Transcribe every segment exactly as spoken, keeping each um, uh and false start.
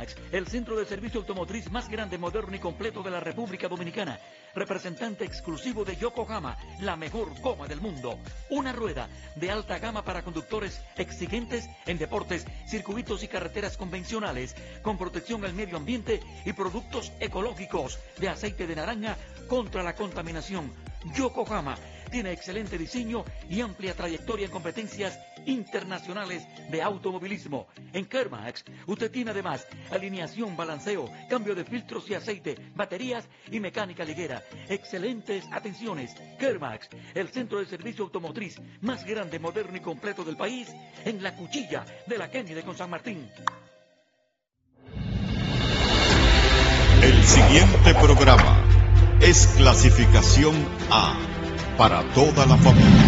Kermax, el centro de servicio automotriz más grande, moderno y completo de la República Dominicana. Representante exclusivo de Yokohama, la mejor goma del mundo. Una rueda de alta gama para conductores exigentes en deportes, circuitos y carreteras convencionales, con protección al medio ambiente y productos ecológicos de aceite de naranja contra la contaminación. Yokohama tiene excelente diseño y amplia trayectoria en competencias internacionales de automovilismo. En Kermax, usted tiene además alineación, balanceo, cambio de filtros y aceite, baterías y mecánica liguera. Excelentes atenciones. Kermax, el centro de servicio automotriz más grande, moderno y completo del país, en la cuchilla de la Kennedy con San Martín. El siguiente programa es clasificación A, para toda la familia.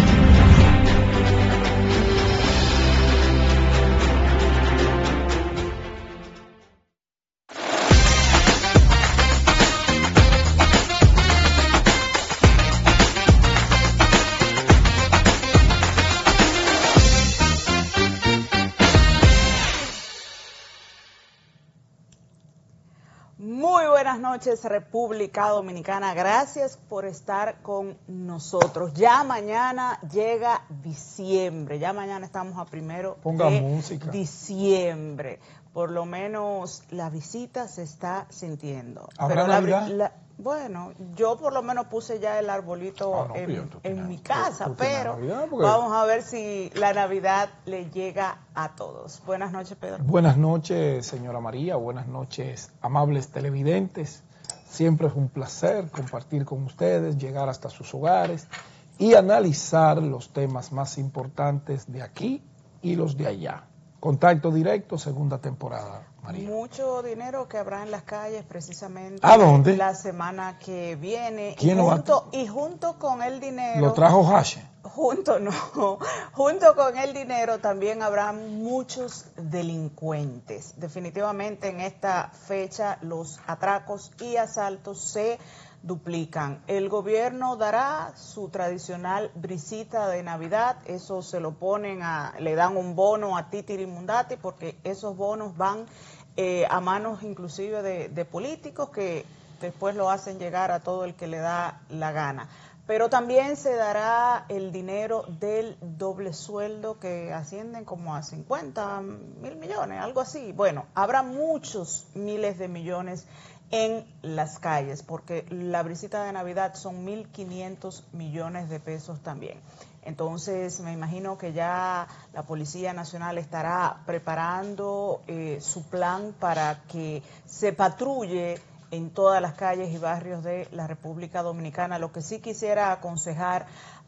Buenas noches, República Dominicana. Gracias por estar con nosotros. Ya mañana llega diciembre. Ya mañana estamos a primero Ponga de música. diciembre. Por lo menos la visita se está sintiendo. ¿Habrá Pero la, Navidad? la, bueno, yo por lo menos puse ya el arbolito Ah, no, en, bien, tú en tienes- mi tú- casa, tú tienes pero Navidad, porque- vamos a ver si la Navidad le llega a todos. Buenas noches, Pedro. Buenas noches, señora María. Buenas noches, amables televidentes. Siempre es un placer compartir con ustedes, llegar hasta sus hogares y analizar los temas más importantes de aquí y los de allá. Contacto directo, segunda temporada, María. Mucho dinero que habrá en las calles precisamente ¿A dónde? la semana que viene. ¿Quién y, lo va a- junto, y junto con el dinero, ¿Lo trajo Hache? junto no, junto con el dinero también habrá muchos delincuentes. Definitivamente en esta fecha los atracos y asaltos se duplican. El gobierno dará su tradicional brisita de Navidad, eso se lo ponen a, le dan un bono a Titiri Mundati porque esos bonos van eh, a manos inclusive de, de políticos que después lo hacen llegar a todo el que le da la gana. Pero también se dará el dinero del doble sueldo que ascienden como a cincuenta mil millones, algo así. Bueno, habrá muchos miles de millones en las calles, porque la brisita de Navidad son mil quinientos millones de pesos también. Entonces, me imagino que ya la Policía Nacional estará preparando eh, su plan para que se patrulle en todas las calles y barrios de la República Dominicana. Lo que sí quisiera aconsejar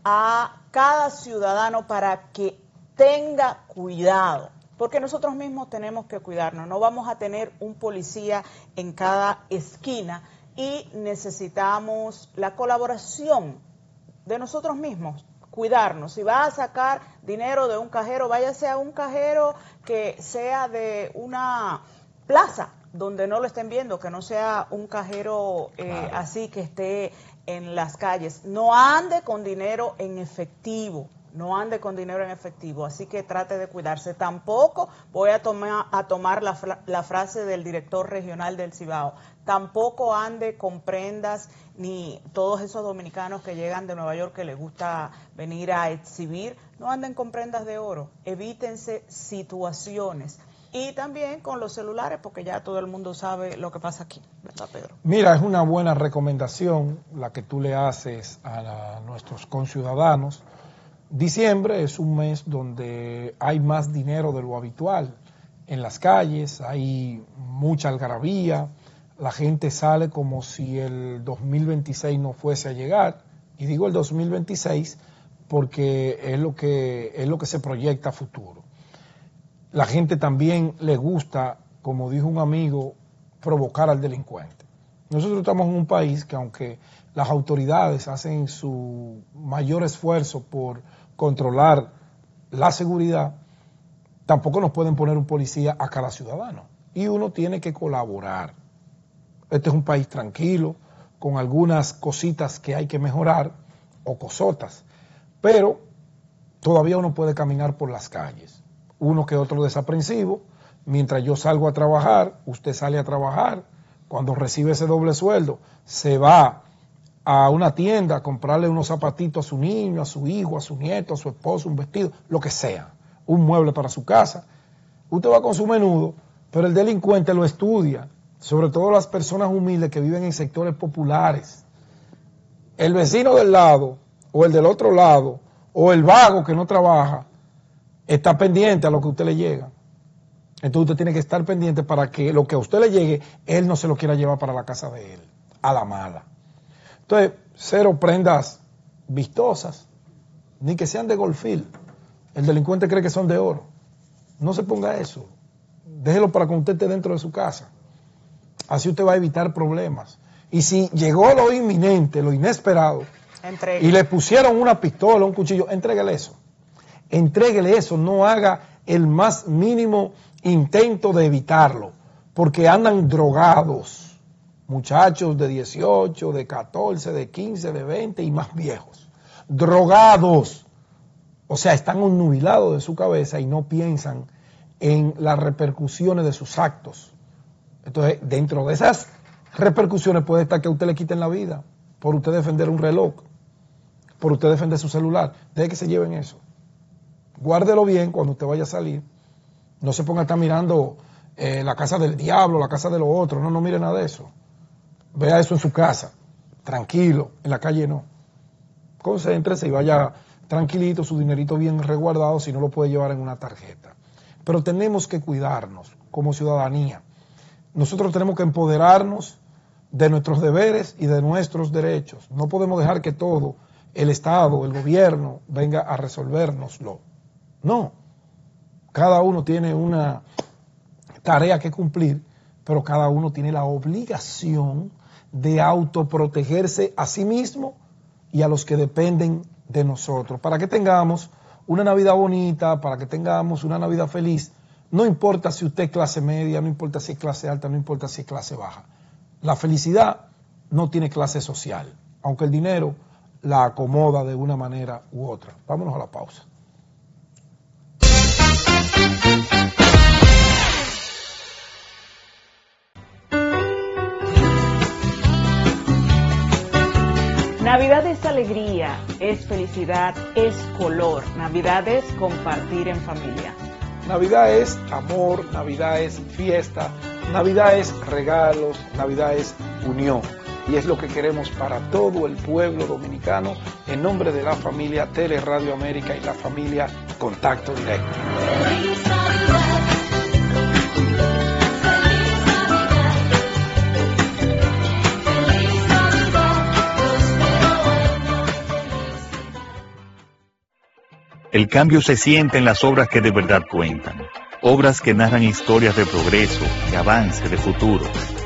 a cada ciudadano para que tenga cuidado, porque nosotros mismos tenemos que cuidarnos. No vamos a tener un policía en cada esquina y necesitamos la colaboración de nosotros mismos, cuidarnos. Si va a sacar dinero de un cajero, váyase a un cajero que sea de una plaza, donde no lo estén viendo, que no sea un cajero eh, claro. así que esté en las calles. No ande con dinero en efectivo, no ande con dinero en efectivo, así que trate de cuidarse. Tampoco voy a tomar, a tomar la, fra la frase del director regional del Cibao, tampoco ande con prendas, ni todos esos dominicanos que llegan de Nueva York que les gusta venir a exhibir, no anden con prendas de oro, evítense situaciones. Y también con los celulares, porque ya todo el mundo sabe lo que pasa aquí, ¿verdad, Pedro? Mira, es una buena recomendación la que tú le haces a, la, a nuestros conciudadanos. Diciembre es un mes donde hay más dinero de lo habitual en las calles, hay mucha algarabía, la gente sale como si el dos mil veintiséis no fuese a llegar, y digo el dos mil veintiséis porque es lo que, es lo que se proyecta a futuro. La gente también le gusta, como dijo un amigo, provocar al delincuente. Nosotros estamos en un país que aunque las autoridades hacen su mayor esfuerzo por controlar la seguridad, tampoco nos pueden poner un policía a cada ciudadano. Y uno tiene que colaborar. Este es un país tranquilo, con algunas cositas que hay que mejorar, o cosotas, pero todavía uno puede caminar por las calles. Uno que otro desaprensivo mientras yo salgo a trabajar, usted sale a trabajar, cuando recibe ese doble sueldo, se va a una tienda a comprarle unos zapatitos a su niño, a su hijo, a su nieto, a su esposo, un vestido, lo que sea, un mueble para su casa. Usted va con su menudo, pero el delincuente lo estudia, sobre todo las personas humildes que viven en sectores populares. El vecino del lado, o el del otro lado, o el vago que no trabaja, está pendiente a lo que a usted le llega. Entonces usted tiene que estar pendiente para que lo que a usted le llegue, él no se lo quiera llevar para la casa de él, a la mala. Entonces, cero prendas vistosas, ni que sean de golfil. El delincuente cree que son de oro. No se ponga eso. Déjelo para cuando usted esté dentro de su casa. Así usted va a evitar problemas. Y si llegó lo inminente, lo inesperado, Entregue. y le pusieron una pistola, un cuchillo, entréguele eso. Entréguele eso, no haga el más mínimo intento de evitarlo, porque andan drogados, muchachos de dieciocho, de catorce, de quince, de veinte y más viejos, drogados, o sea, están obnubilados de su cabeza y no piensan en las repercusiones de sus actos. Entonces, dentro de esas repercusiones puede estar que a usted le quiten la vida, por usted defender un reloj, por usted defender su celular. Deje que se lleven eso. Guárdelo bien cuando usted vaya a salir. No se ponga a estar mirando eh, la casa del diablo, la casa de los otros. No, no mire nada de eso. Vea eso en su casa, tranquilo, en la calle no. Concéntrese y vaya tranquilito, su dinerito bien resguardado, si no lo puede llevar en una tarjeta. Pero tenemos que cuidarnos como ciudadanía. Nosotros tenemos que empoderarnos de nuestros deberes y de nuestros derechos. No podemos dejar que todo el Estado, el gobierno, venga a resolvérnoslo. No. Cada uno tiene una tarea que cumplir, pero cada uno tiene la obligación de autoprotegerse a sí mismo y a los que dependen de nosotros, para que tengamos una Navidad bonita, para que tengamos una Navidad feliz. No importa si usted es clase media, no importa si es clase alta, no importa si es clase baja. La felicidad no tiene clase social, aunque el dinero la acomoda de una manera u otra. Vámonos a la pausa. Navidad es alegría, es felicidad, es color. Navidad es compartir en familia. Navidad es amor, Navidad es fiesta, Navidad es regalos, Navidad es unión. Y es lo que queremos para todo el pueblo dominicano en nombre de la familia Teleradio América y la familia Contacto Directo. Feliz Navidad. Feliz Navidad. Feliz Navidad. El cambio se siente en las obras que de verdad cuentan. Obras que narran historias de progreso, de avance, de futuro.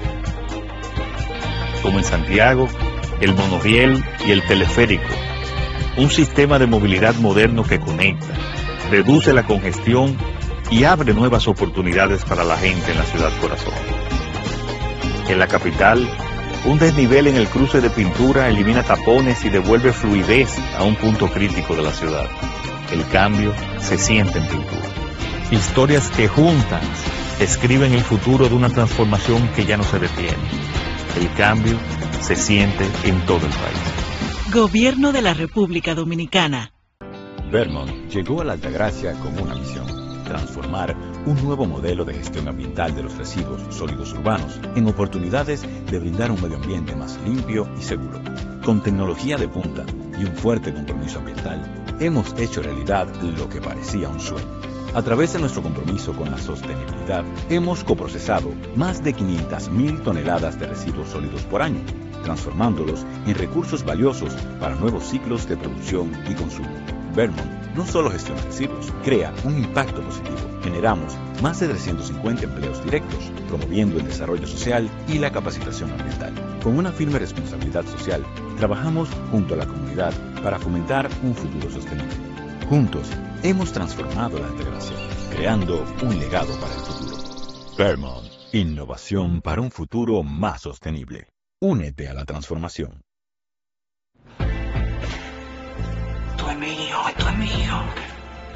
Como en Santiago, el monorriel y el teleférico. Un sistema de movilidad moderno que conecta, reduce la congestión y abre nuevas oportunidades para la gente en la ciudad corazón. En la capital, un desnivel en el cruce de Pintura elimina tapones y devuelve fluidez a un punto crítico de la ciudad. El cambio se siente en Pintura. Historias que juntas escriben el futuro de una transformación que ya no se detiene. El cambio se siente en todo el país. Gobierno de la República Dominicana. Vermont llegó a la Altagracia con una misión: transformar un nuevo modelo de gestión ambiental de los residuos sólidos urbanos en oportunidades de brindar un medio ambiente más limpio y seguro. Con tecnología de punta y un fuerte compromiso ambiental, hemos hecho realidad lo que parecía un sueño. A través de nuestro compromiso con la sostenibilidad, hemos coprocesado más de quinientas mil toneladas de residuos sólidos por año, transformándolos en recursos valiosos para nuevos ciclos de producción y consumo. Vermont no solo gestiona residuos, crea un impacto positivo. Generamos más de trescientos cincuenta empleos directos, promoviendo el desarrollo social y la capacitación ambiental. Con una firme responsabilidad social, trabajamos junto a la comunidad para fomentar un futuro sostenible. Juntos, hemos transformado la integración, creando un legado para el futuro. Vermont, innovación para un futuro más sostenible. Únete a la transformación. Esto es mío, esto es mío.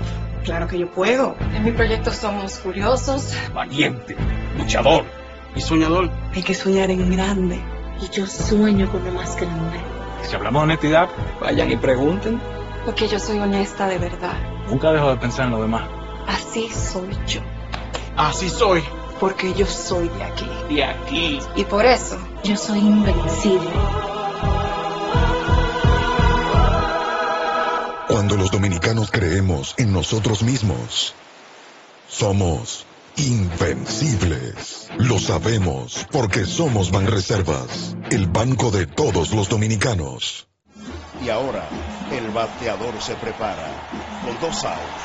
claro que yo puedo. En mi proyecto somos curiosos, valiente, luchador y soñador. Hay que soñar en grande. y yo sueño con lo más grande. Si hablamos de honestidad, vayan y pregunten. Porque yo soy honesta de verdad. Nunca dejo de pensar en lo demás. Así soy yo. Así soy. Porque yo soy de aquí. De aquí. Y por eso yo soy invencible. Cuando los dominicanos creemos en nosotros mismos, somos invencibles. Lo sabemos porque somos Banreservas, el banco de todos los dominicanos. Y ahora, el bateador se prepara con dos outs.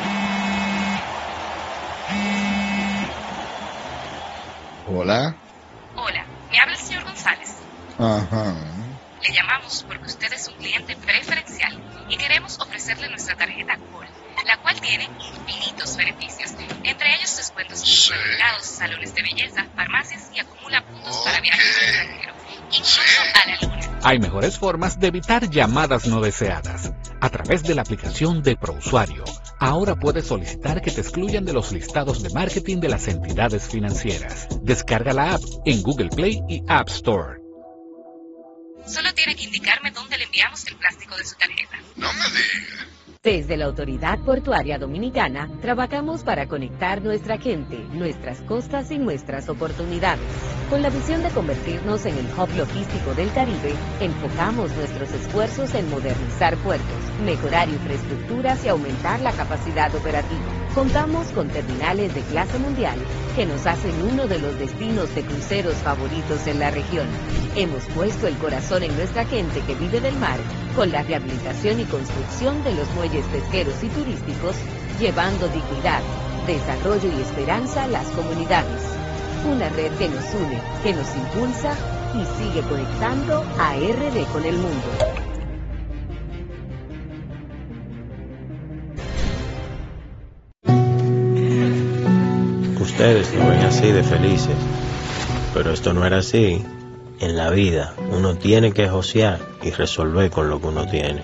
Hola. Hola, me habla el señor González. Ajá. Le llamamos porque usted es un cliente preferencial y queremos ofrecerle nuestra tarjeta Gold, la cual tiene infinitos beneficios, entre ellos descuentos en supermercados, salones de belleza, farmacias y acumula puntos para viajes al extranjero, incluso a la luna. Hay mejores formas de evitar llamadas no deseadas. A través de la aplicación de ProUsuario, ahora puedes solicitar que te excluyan de los listados de marketing de las entidades financieras. Descarga la app en Google Play y App Store. Solo tiene que indicarme dónde le enviamos el plástico de su tarjeta. No me digas. Desde la Autoridad Portuaria Dominicana, trabajamos para conectar nuestra gente, nuestras costas y nuestras oportunidades. Con la visión de convertirnos en el hub logístico del Caribe, enfocamos nuestros esfuerzos en modernizar puertos, mejorar infraestructuras y aumentar la capacidad operativa. Contamos con terminales de clase mundial que nos hacen uno de los destinos de cruceros favoritos en la región. Hemos puesto el corazón en nuestra gente que vive del mar con la rehabilitación y construcción de los muelles pesqueros y turísticos, llevando dignidad, desarrollo y esperanza a las comunidades. Una red que nos une, que nos impulsa y sigue conectando a R D con el mundo. Ustedes lo ven así de felices, pero esto no era así. En la vida uno tiene que josear y resolver con lo que uno tiene.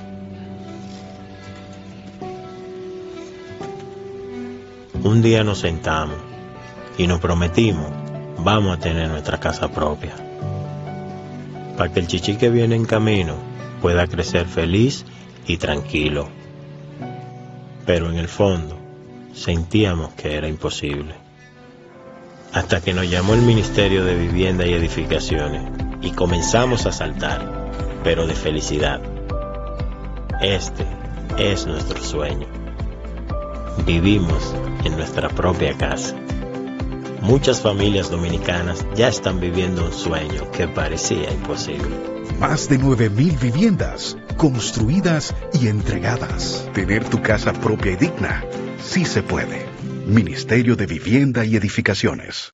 Un día nos sentamos y nos prometimos, vamos a tener nuestra casa propia, para que el chichi que viene en camino pueda crecer feliz y tranquilo. Pero en el fondo sentíamos que era imposible. Hasta que nos llamó el Ministerio de Vivienda y Edificaciones y comenzamos a saltar, pero de felicidad. Este es nuestro sueño. Vivimos en nuestra propia casa. Muchas familias dominicanas ya están viviendo un sueño que parecía imposible. Más de nueve mil viviendas construidas y entregadas. Tener tu casa propia y digna, sí se puede. Ministerio de Vivienda y Edificaciones.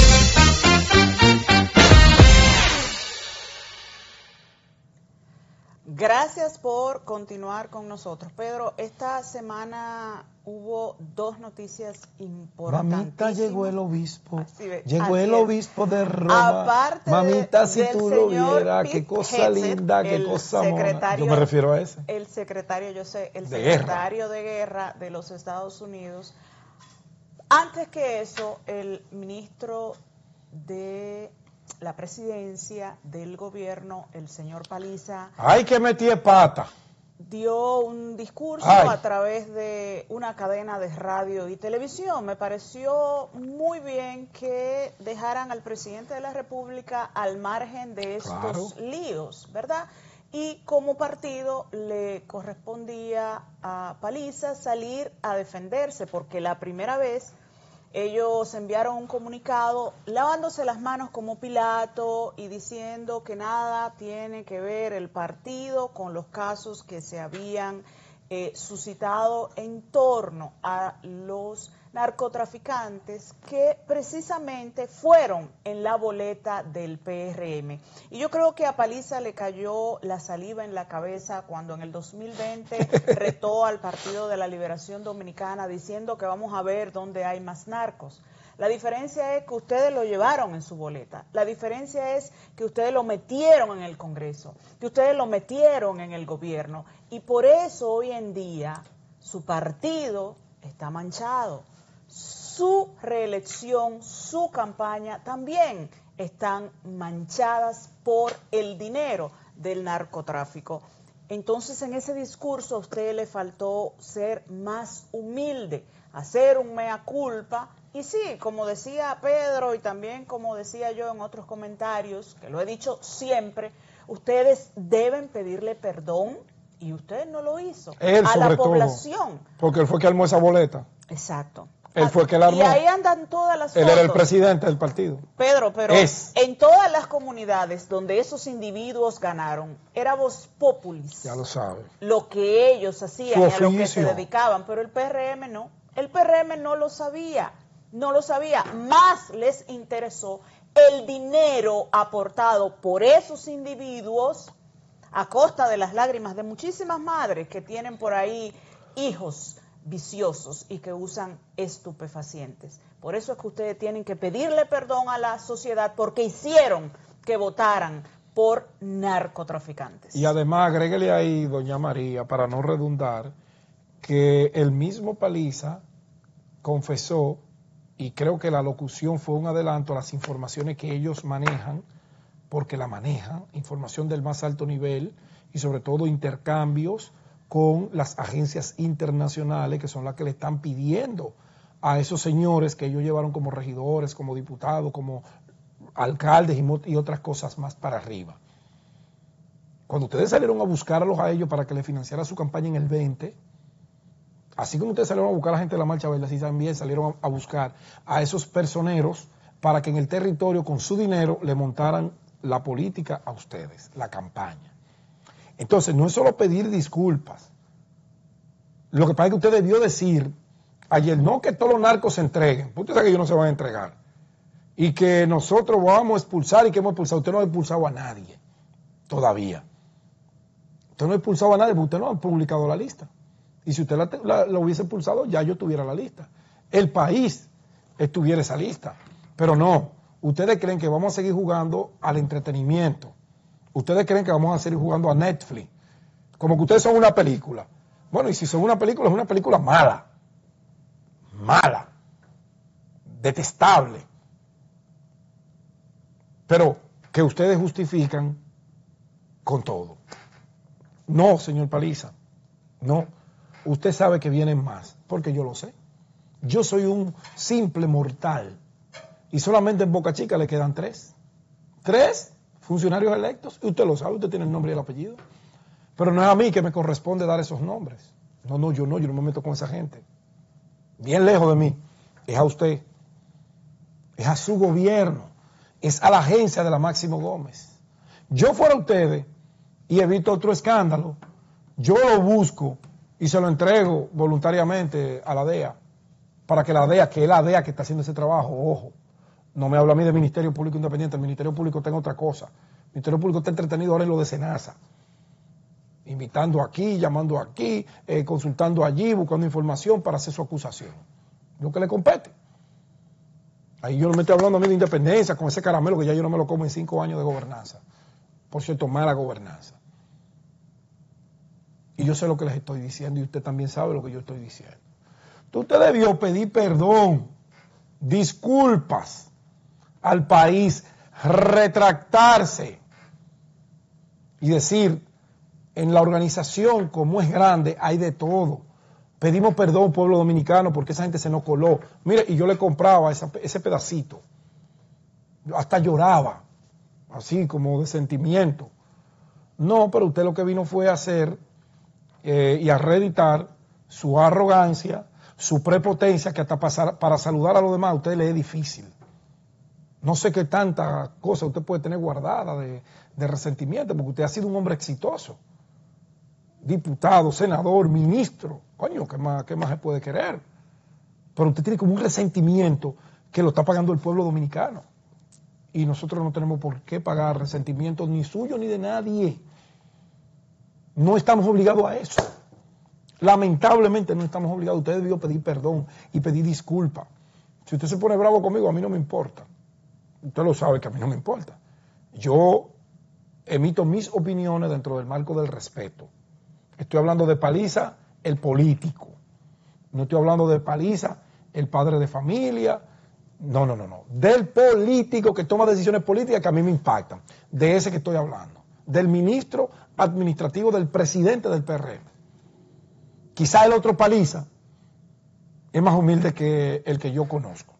Gracias por continuar con nosotros. Pedro, esta semana hubo dos noticias importantísimas. Mamita, llegó el obispo. Así, llegó así el es. obispo de Roma. Aparte Mamita, de, si del tú lo señor vieras, Pete qué cosa Hegseth, linda, qué el cosa mona. secretario- Yo me refiero a ese. El secretario, yo sé, el De secretario de guerra de los Estados Unidos. Antes que eso, el ministro de la presidencia del gobierno, el señor Paliza, Ay, que metí pata. dio un discurso Ay. a través de una cadena de radio y televisión. Me pareció muy bien que dejaran al presidente de la República al margen de estos Claro. líos, ¿verdad? Y como partido le correspondía a Paliza salir a defenderse, porque la primera vez ellos enviaron un comunicado lavándose las manos como Pilato y diciendo que nada tiene que ver el partido con los casos que se habían eh, suscitado en torno a los narcotraficantes que precisamente fueron en la boleta del P R M. Y yo creo que a Paliza le cayó la saliva en la cabeza cuando en el dos mil veinte retó al Partido de la Liberación Dominicana diciendo que vamos a ver dónde hay más narcos. La diferencia es que ustedes lo llevaron en su boleta. La diferencia es que ustedes lo metieron en el Congreso, que ustedes lo metieron en el gobierno. Y por eso hoy en día su partido está manchado. Su reelección, su campaña también están manchadas por el dinero del narcotráfico. Entonces, en ese discurso a usted le faltó ser más humilde, hacer un mea culpa. Y sí, como decía Pedro y también como decía yo en otros comentarios, que lo he dicho siempre, ustedes deben pedirle perdón y usted no lo hizo Él, a sobre la todo, población. porque él fue que armó esa boleta. Exacto. Él fue que la armó. Y ahí andan todas las Él fotos. era el presidente del partido. Pedro, pero Es. en todas las comunidades donde esos individuos ganaron, era voz populis. Ya lo sabe. Lo que ellos hacían Su y a lo que se oficio. dedicaban, pero el P R M no. El P R M no lo sabía, no lo sabía. Más les interesó el dinero aportado por esos individuos a costa de las lágrimas de muchísimas madres que tienen por ahí hijos viciosos y que usan estupefacientes. Por eso es que ustedes tienen que pedirle perdón a la sociedad porque hicieron que votaran por narcotraficantes. Y además, agréguele ahí, doña María, para no redundar, que el mismo Paliza confesó, y creo que la locución fue un adelanto a las informaciones que ellos manejan, porque la manejan, información del más alto nivel y sobre todo intercambios con las agencias internacionales que son las que le están pidiendo a esos señores que ellos llevaron como regidores, como diputados, como alcaldes y, mo- y otras cosas más para arriba. Cuando ustedes salieron a buscarlos a ellos para que le financiara su campaña en el veinte, así como ustedes salieron a buscar a la gente de la Marcha Verde, así también salieron a, a buscar a esos personeros para que en el territorio con su dinero le montaran la política a ustedes, la campaña. Entonces, no es solo pedir disculpas. Lo que pasa es que usted debió decir ayer, no que todos los narcos se entreguen, porque usted sabe que ellos no se van a entregar, y que nosotros vamos a expulsar y que hemos expulsado. Usted no ha expulsado a nadie, todavía. Usted no ha expulsado a nadie porque usted no ha publicado la lista. Y si usted la, la, la hubiese expulsado, ya yo tuviera la lista. El país estuviera esa lista. Pero no, ustedes creen que vamos a seguir jugando al entretenimiento. Ustedes creen que vamos a seguir jugando a Netflix. Como que ustedes son una película. Bueno, y si son una película, es una película mala. Mala. Detestable. Pero que ustedes justifican con todo. No, señor Paliza. No. Usted sabe que vienen más, porque yo lo sé. Yo soy un simple mortal. Y solamente en Boca Chica le quedan tres. Tres funcionarios electos. Y usted lo sabe, usted tiene el nombre y el apellido. Pero no es a mí que me corresponde dar esos nombres. No, no, yo no, yo no me meto con esa gente. Bien lejos de mí. Es a usted. Es a su gobierno. Es a la agencia de la Máximo Gómez. Yo fuera ustedes y evito otro escándalo, yo lo busco y se lo entrego voluntariamente a la D E A, para que la D E A, que es la D E A que está haciendo ese trabajo, ojo, no me habla a mí del Ministerio Público Independiente, el Ministerio Público está en otra cosa. El Ministerio Público está entretenido ahora en lo de Senasa, invitando aquí, llamando aquí, eh, consultando allí, buscando información para hacer su acusación. Lo que le compete. Ahí yo no me estoy hablando a mí de independencia con ese caramelo que ya yo no me lo como en cinco años de gobernanza. Por cierto, mala gobernanza. Y yo sé lo que les estoy diciendo y usted también sabe lo que yo estoy diciendo. Entonces usted debió pedir perdón, disculpas al país, retractarse y decir, en la organización como es grande hay de todo. Pedimos perdón, pueblo dominicano, porque esa gente se nos coló. Mire, y yo le compraba esa, ese pedacito. Yo hasta lloraba, así como de sentimiento. No, pero usted lo que vino fue a hacer eh, y a reeditar su arrogancia, su prepotencia, que hasta pasar, para saludar a los demás a usted le es difícil. No sé qué tanta cosa usted puede tener guardada de, de resentimiento, porque usted ha sido un hombre exitoso. Diputado, senador, ministro, coño, ¿qué más, qué más se puede querer? Pero usted tiene como un resentimiento que lo está pagando el pueblo dominicano. Y nosotros no tenemos por qué pagar resentimientos ni suyo ni de nadie. No estamos obligados a eso. Lamentablemente no estamos obligados. Usted debió pedir perdón y pedir disculpas. Si usted se pone bravo conmigo, a mí no me importa. Usted lo sabe que a mí no me importa. Yo emito mis opiniones dentro del marco del respeto. Estoy hablando de Paliza, el político. No estoy hablando de Paliza, el padre de familia. No, no, no, no. Del político que toma decisiones políticas que a mí me impactan. De ese que estoy hablando. Del ministro administrativo del presidente del P R M. Quizá el otro Paliza es más humilde que el que yo conozco.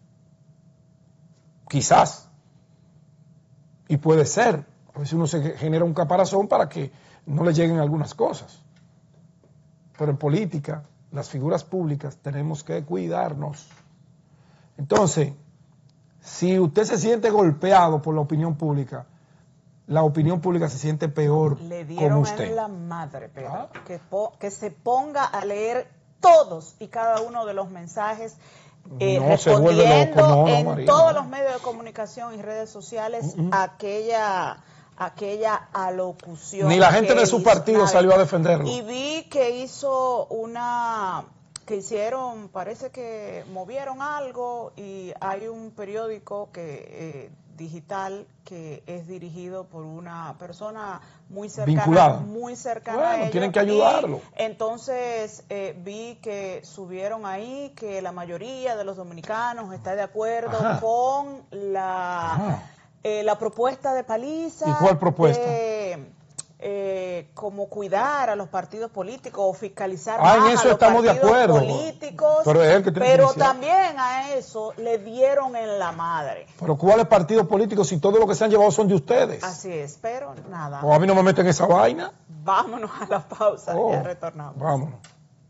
Quizás. Y puede ser. A veces uno se genera un caparazón para que no le lleguen algunas cosas. Pero en política, las figuras públicas tenemos que cuidarnos. Entonces, si usted se siente golpeado por la opinión pública, la opinión pública se siente peor Le dieron con usted. en la madre, Pedro, ¿Ah? que, po que se ponga a leer todos y cada uno de los mensajes eh, no, se vuelve loco. No, no, en María, todos no. los medios de comunicación y redes sociales uh -uh. aquella aquella alocución. Ni la gente de su partido nadie. salió a defenderlo. Y vi que hizo una... que hicieron, parece que movieron algo y hay un periódico que eh, digital que es dirigido por una persona muy cercana, vinculada, muy cercana bueno, a ellos. Tienen que ayudarlo. Y entonces eh, vi que subieron ahí que la mayoría de los dominicanos está de acuerdo Ajá. con la eh, la propuesta de Paliza. ¿Y cuál propuesta? De, Eh, como cuidar a los partidos políticos o fiscalizar ah, más en eso a los estamos partidos de acuerdo. políticos, pero, es el que tiene pero que también a eso le dieron en la madre. Pero ¿cuáles partidos políticos si todos los que se han llevado son de ustedes? Así es, pero nada. O a mí no me meten esa vaina. Vámonos a la pausa oh, y ya retornamos. Vámonos.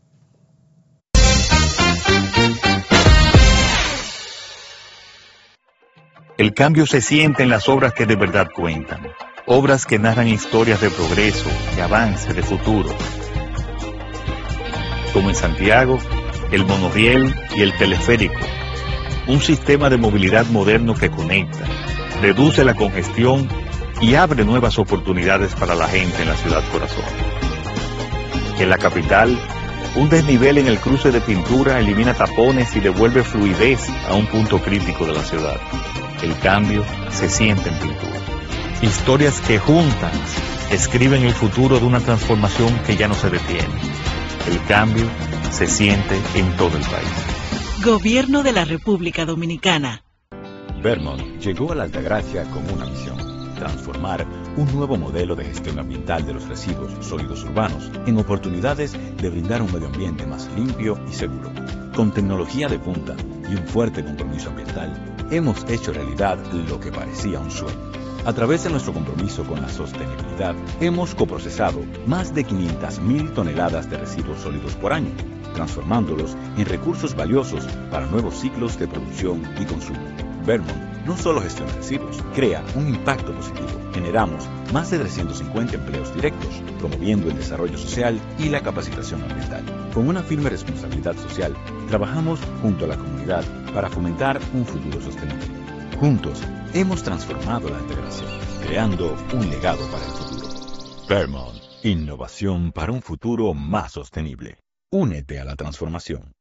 El cambio se siente en las obras que de verdad cuentan. Obras que narran historias de progreso, de avance, de futuro. Como en Santiago, el monorriel y el teleférico. Un sistema de movilidad moderno que conecta, reduce la congestión y abre nuevas oportunidades para la gente en la ciudad corazón. En la capital, un desnivel en el cruce de Pintura elimina tapones y devuelve fluidez a un punto crítico de la ciudad. El cambio se siente en Pintura. Historias que juntas escriben el futuro de una transformación que ya no se detiene. El cambio se siente en todo el país. Gobierno de la República Dominicana. Vermont llegó a la Altagracia con una misión: transformar un nuevo modelo de gestión ambiental de los residuos sólidos urbanos en oportunidades de brindar un medio ambiente más limpio y seguro. Con tecnología de punta y un fuerte compromiso ambiental, hemos hecho realidad lo que parecía un sueño. A través de nuestro compromiso con la sostenibilidad, hemos coprocesado más de quinientas mil toneladas de residuos sólidos por año, transformándolos en recursos valiosos para nuevos ciclos de producción y consumo. Vermont no solo gestiona residuos, crea un impacto positivo. Generamos más de trescientos cincuenta empleos directos, promoviendo el desarrollo social y la capacitación ambiental. Con una firme responsabilidad social, trabajamos junto a la comunidad para fomentar un futuro sostenible. Juntos, hemos transformado la Altagracia, creando un legado para el futuro. Vermont, innovación para un futuro más sostenible. Únete a la transformación.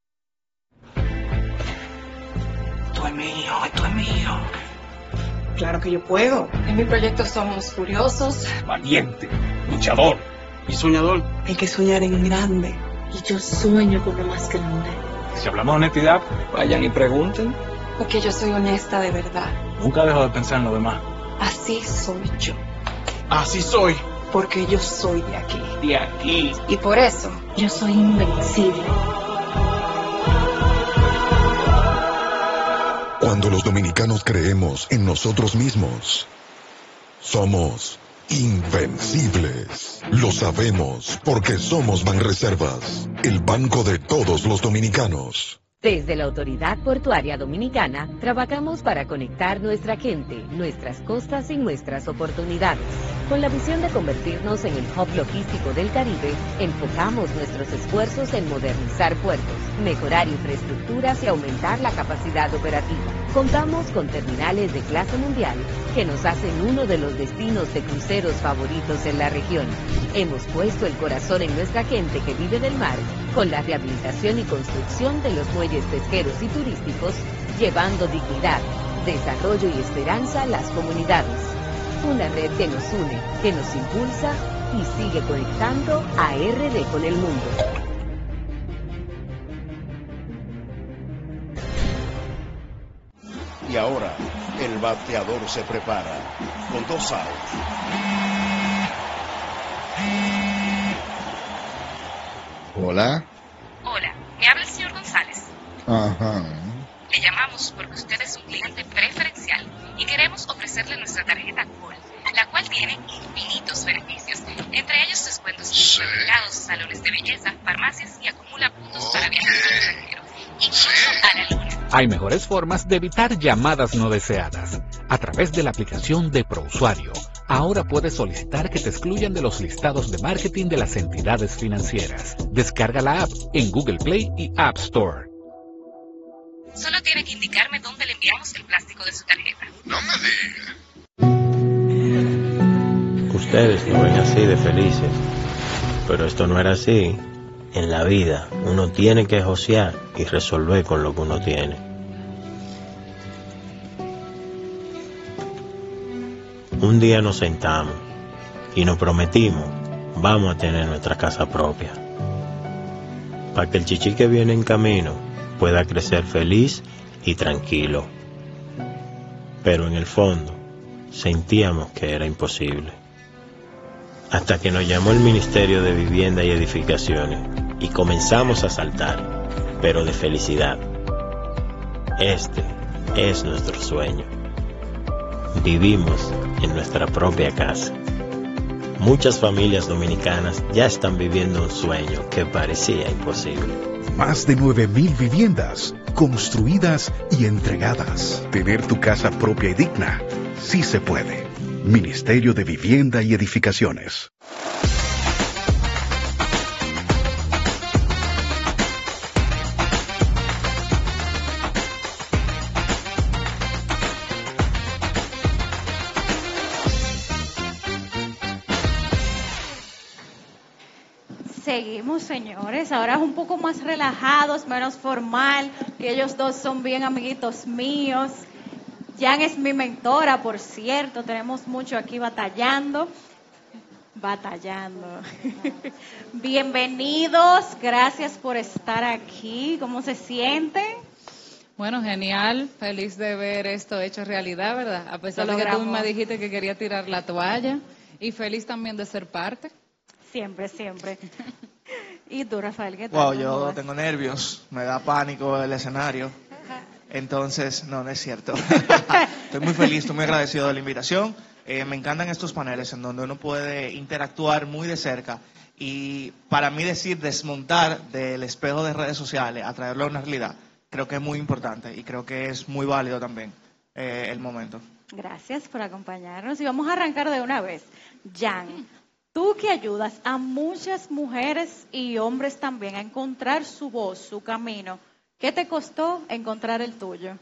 Tú es mío, tú es mío. Claro que yo puedo. En mi proyecto somos curiosos, valiente, luchador y soñador. Hay que soñar en grande. Y yo sueño con lo más grande. Si hablamos de honestidad, vayan y pregunten. Porque yo soy honesta de verdad. Nunca dejo de pensar en lo demás. Así soy yo. Así soy. Porque yo soy de aquí. De aquí. Y por eso, yo soy invencible. Cuando los dominicanos creemos en nosotros mismos, somos invencibles. Lo sabemos porque somos Banreservas, el banco de todos los dominicanos. Desde la Autoridad Portuaria Dominicana, trabajamos para conectar nuestra gente, nuestras costas y nuestras oportunidades. Con la visión de convertirnos en el hub logístico del Caribe, enfocamos nuestros esfuerzos en modernizar puertos, mejorar infraestructuras y aumentar la capacidad operativa. Contamos con terminales de clase mundial que nos hacen uno de los destinos de cruceros favoritos en la región. Hemos puesto el corazón en nuestra gente que vive del mar con la rehabilitación y construcción de los muelles pesqueros y turísticos, llevando dignidad, desarrollo y esperanza a las comunidades. Una red que nos une, que nos impulsa y sigue conectando a R D con el mundo. Y ahora, el bateador se prepara. Con dos outs. Hola. Hola, me habla el señor González. Ajá. Le llamamos porque usted es un cliente preferencial y queremos ofrecerle nuestra tarjeta Gold, la cual tiene infinitos beneficios, entre ellos descuentos en supermercados, salones de belleza, farmacias y acumula puntos para viajar al extranjero, incluso a la luna. Hay mejores formas de evitar llamadas no deseadas. A través de la aplicación de ProUsuario, ahora puedes solicitar que te excluyan de los listados de marketing de las entidades financieras. Descarga la app en Google Play y App Store. Solo tiene que indicarme dónde le enviamos el plástico de su tarjeta. No me digas. Ustedes lo ven así de felices, pero esto no era así. En la vida uno tiene que josear y resolver con lo que uno tiene. Un día nos sentamos y nos prometimos, vamos a tener nuestra casa propia, para que el chichi que viene en camino pueda crecer feliz y tranquilo. Pero en el fondo sentíamos que era imposible. Hasta que nos llamó el Ministerio de Vivienda y Edificaciones y comenzamos a saltar, pero de felicidad. Este es nuestro sueño. Vivimos en nuestra propia casa. Muchas familias dominicanas ya están viviendo un sueño que parecía imposible. Más de nueve mil viviendas construidas y entregadas. Tener tu casa propia y digna, sí se puede. Ministerio de Vivienda y Edificaciones. Seguimos, señores, ahora es un poco más relajados, menos formal, que ellos dos son bien amiguitos míos. Jan es mi mentora, por cierto, tenemos mucho aquí batallando, batallando. Bienvenidos, gracias por estar aquí, ¿cómo se sienten? Bueno, genial, feliz de ver esto hecho realidad, ¿verdad? A pesar de que tú me dijiste que quería tirar la toalla, y feliz también de ser parte. Siempre, siempre. ¿Y tú, Rafael, qué tal? Wow, yo tengo nervios, me da pánico el escenario. Entonces, no, no es cierto. Estoy muy feliz, estoy muy agradecido de la invitación. Eh, me encantan estos paneles en donde uno puede interactuar muy de cerca. Y para mí decir desmontar del espejo de redes sociales a traerlo a una realidad, creo que es muy importante y creo que es muy válido también eh, el momento. Gracias por acompañarnos y vamos a arrancar de una vez. Jan, tú que ayudas a muchas mujeres y hombres también a encontrar su voz, su camino, ¿qué te costó encontrar el tuyo?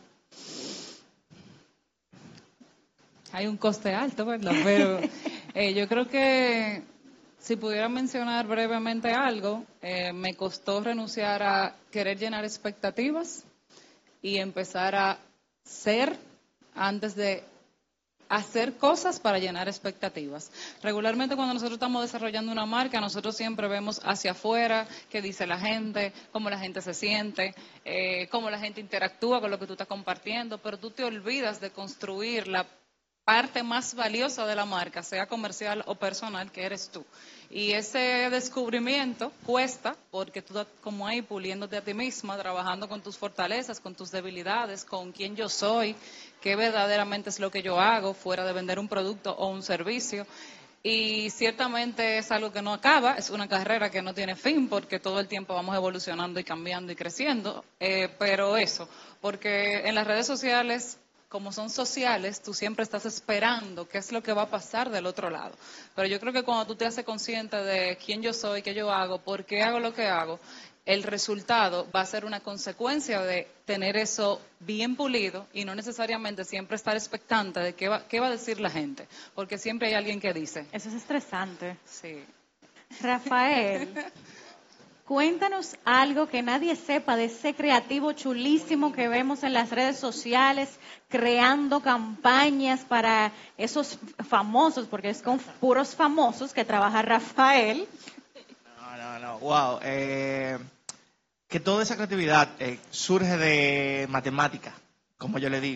Hay un coste alto, ¿verdad? Pero eh, yo creo que si pudiera mencionar brevemente algo, eh, me costó renunciar a querer llenar expectativas y empezar a ser antes de hacer cosas para llenar expectativas. Regularmente cuando nosotros estamos desarrollando una marca, nosotros siempre vemos hacia afuera qué dice la gente, cómo la gente se siente, eh, cómo la gente interactúa con lo que tú estás compartiendo, pero tú te olvidas de construir la parte más valiosa de la marca, sea comercial o personal, que eres tú. Y ese descubrimiento cuesta porque tú estás como ahí puliéndote a ti misma, trabajando con tus fortalezas, con tus debilidades, con quién yo soy, qué verdaderamente es lo que yo hago, fuera de vender un producto o un servicio. Y ciertamente es algo que no acaba, es una carrera que no tiene fin porque todo el tiempo vamos evolucionando y cambiando y creciendo, eh, pero eso, porque en las redes sociales, como son sociales, tú siempre estás esperando qué es lo que va a pasar del otro lado. Pero yo creo que cuando tú te haces consciente de quién yo soy, qué yo hago, por qué hago lo que hago, el resultado va a ser una consecuencia de tener eso bien pulido y no necesariamente siempre estar expectante de qué va, qué va a decir la gente, porque siempre hay alguien que dice. Eso es estresante. Sí. Rafael, cuéntanos algo que nadie sepa de ese creativo chulísimo que vemos en las redes sociales, creando campañas para esos famosos, porque es con puros famosos que trabaja Rafael. No, no, no, wow. Eh, que toda esa creatividad eh, surge de matemática, como yo le digo,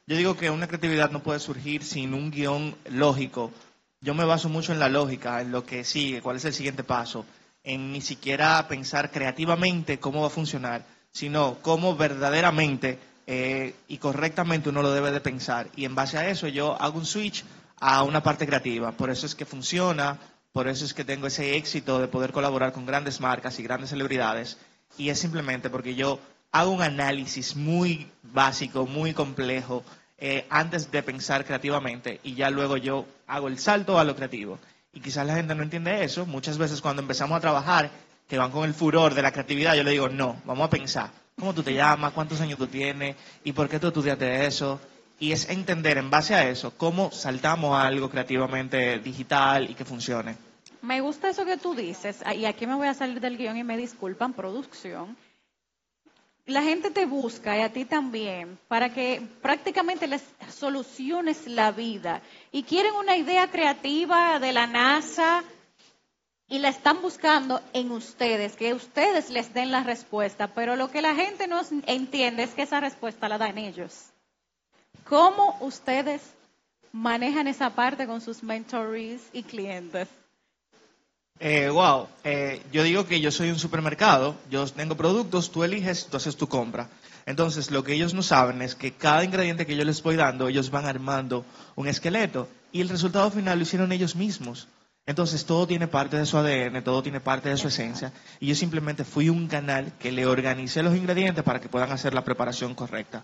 Yo digo que una creatividad no puede surgir sin un guión lógico. Yo me baso mucho en la lógica, en lo que sigue, cuál es el siguiente paso, en ni siquiera pensar creativamente cómo va a funcionar, sino cómo verdaderamente eh, y correctamente uno lo debe de pensar. Y en base a eso yo hago un switch a una parte creativa. Por eso es que funciona, por eso es que tengo ese éxito de poder colaborar con grandes marcas y grandes celebridades. Y es simplemente porque yo hago un análisis muy básico, muy complejo, eh, antes de pensar creativamente, y ya luego yo hago el salto a lo creativo. Y quizás la gente no entiende eso. Muchas veces cuando empezamos a trabajar, que van con el furor de la creatividad, yo le digo, no, vamos a pensar. ¿Cómo tú te llamas? ¿Cuántos años tú tienes? ¿Y por qué tú estudiaste eso? Y es entender en base a eso cómo saltamos a algo creativamente digital y que funcione. Me gusta eso que tú dices, y aquí me voy a salir del guión y me disculpan, producción. La gente te busca, y a ti también, para que prácticamente les soluciones la vida. Y quieren una idea creativa de la NASA y la están buscando en ustedes, que ustedes les den la respuesta. Pero lo que la gente no entiende es que esa respuesta la dan ellos. ¿Cómo ustedes manejan esa parte con sus mentorees y clientes? Eh, wow, eh, yo digo que yo soy un supermercado, yo tengo productos, tú eliges, entonces tú compras. Entonces lo que ellos no saben es que cada ingrediente que yo les voy dando, ellos van armando un esqueleto y el resultado final lo hicieron ellos mismos. Entonces todo tiene parte de su A D N, todo tiene parte de su esencia, y yo simplemente fui un canal que le organicé los ingredientes para que puedan hacer la preparación correcta.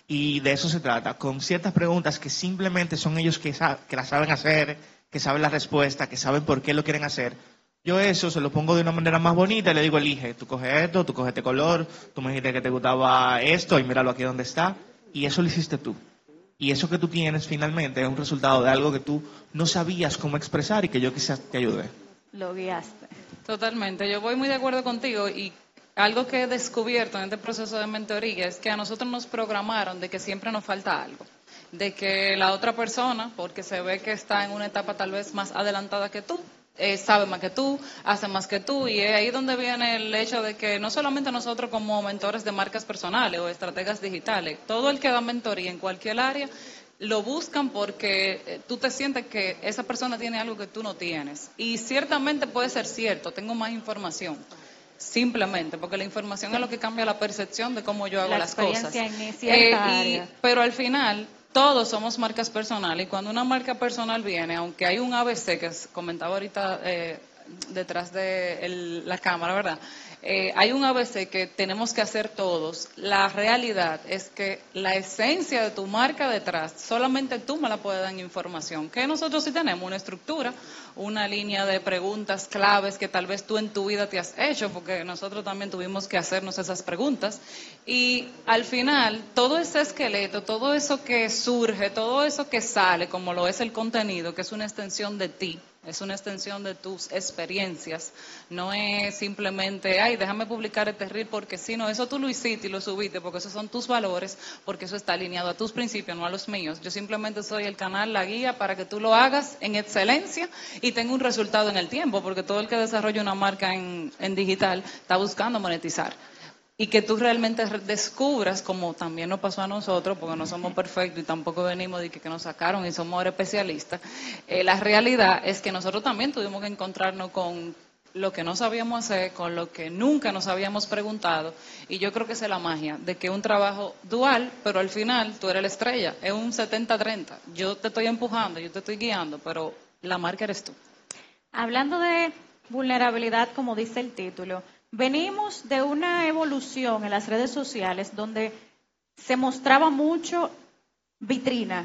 Y de eso se trata, con ciertas preguntas que simplemente son ellos que, sa- que las saben hacer, que saben la respuesta, que saben por qué lo quieren hacer. Yo eso se lo pongo de una manera más bonita y le digo, elige, tú coges esto, tú coges este color, tú me dijiste que te gustaba esto y míralo aquí donde está, y eso lo hiciste tú. Y eso que tú tienes finalmente es un resultado de algo que tú no sabías cómo expresar y que yo quizás te ayude. Lo guiaste. Totalmente, yo voy muy de acuerdo contigo, y algo que he descubierto en este proceso de mentoría es que a nosotros nos programaron de que siempre nos falta algo, de que la otra persona, porque se ve que está en una etapa tal vez más adelantada que tú, eh, sabe más que tú, hace más que tú, y es ahí donde viene el hecho de que no solamente nosotros como mentores de marcas personales o estrategas digitales, todo el que da mentoría en cualquier área lo buscan porque eh, tú te sientes que esa persona tiene algo que tú no tienes, y ciertamente puede ser cierto, tengo más información. Simplemente, porque la información es lo que cambia la percepción de cómo yo hago La las cosas. experiencia en cierta Eh, y- área. pero al final, todos somos marcas personales, y cuando una marca personal viene, aunque hay un A B C que es- comentaba ahorita eh, detrás de el- la cámara, ¿verdad? Eh, hay un A B C que tenemos que hacer todos. La realidad es que la esencia de tu marca detrás, solamente tú me la puedes dar en información. Que nosotros sí tenemos una estructura, una línea de preguntas claves que tal vez tú en tu vida te has hecho, porque nosotros también tuvimos que hacernos esas preguntas. Y al final, todo ese esqueleto, todo eso que surge, todo eso que sale, como lo es el contenido, que es una extensión de ti, es una extensión de tus experiencias, no es simplemente, ay, déjame publicar este reel porque si no, eso tú lo hiciste y lo subiste porque esos son tus valores, porque eso está alineado a tus principios, no a los míos. Yo simplemente soy el canal, la guía para que tú lo hagas en excelencia y tenga un resultado en el tiempo, porque todo el que desarrolla una marca en, en digital está buscando monetizar. Y que tú realmente re- descubras, como también nos pasó a nosotros, porque no somos perfectos y tampoco venimos de que, que nos sacaron y somos ahora especialistas, eh, la realidad es que nosotros también tuvimos que encontrarnos con lo que no sabíamos hacer, con lo que nunca nos habíamos preguntado, y yo creo que esa es la magia, de que es un trabajo dual, pero al final tú eres la estrella, es un setenta treinta, yo te estoy empujando, yo te estoy guiando, pero la marca eres tú. Hablando de vulnerabilidad, como dice el título, venimos de una evolución en las redes sociales donde se mostraba mucho vitrina,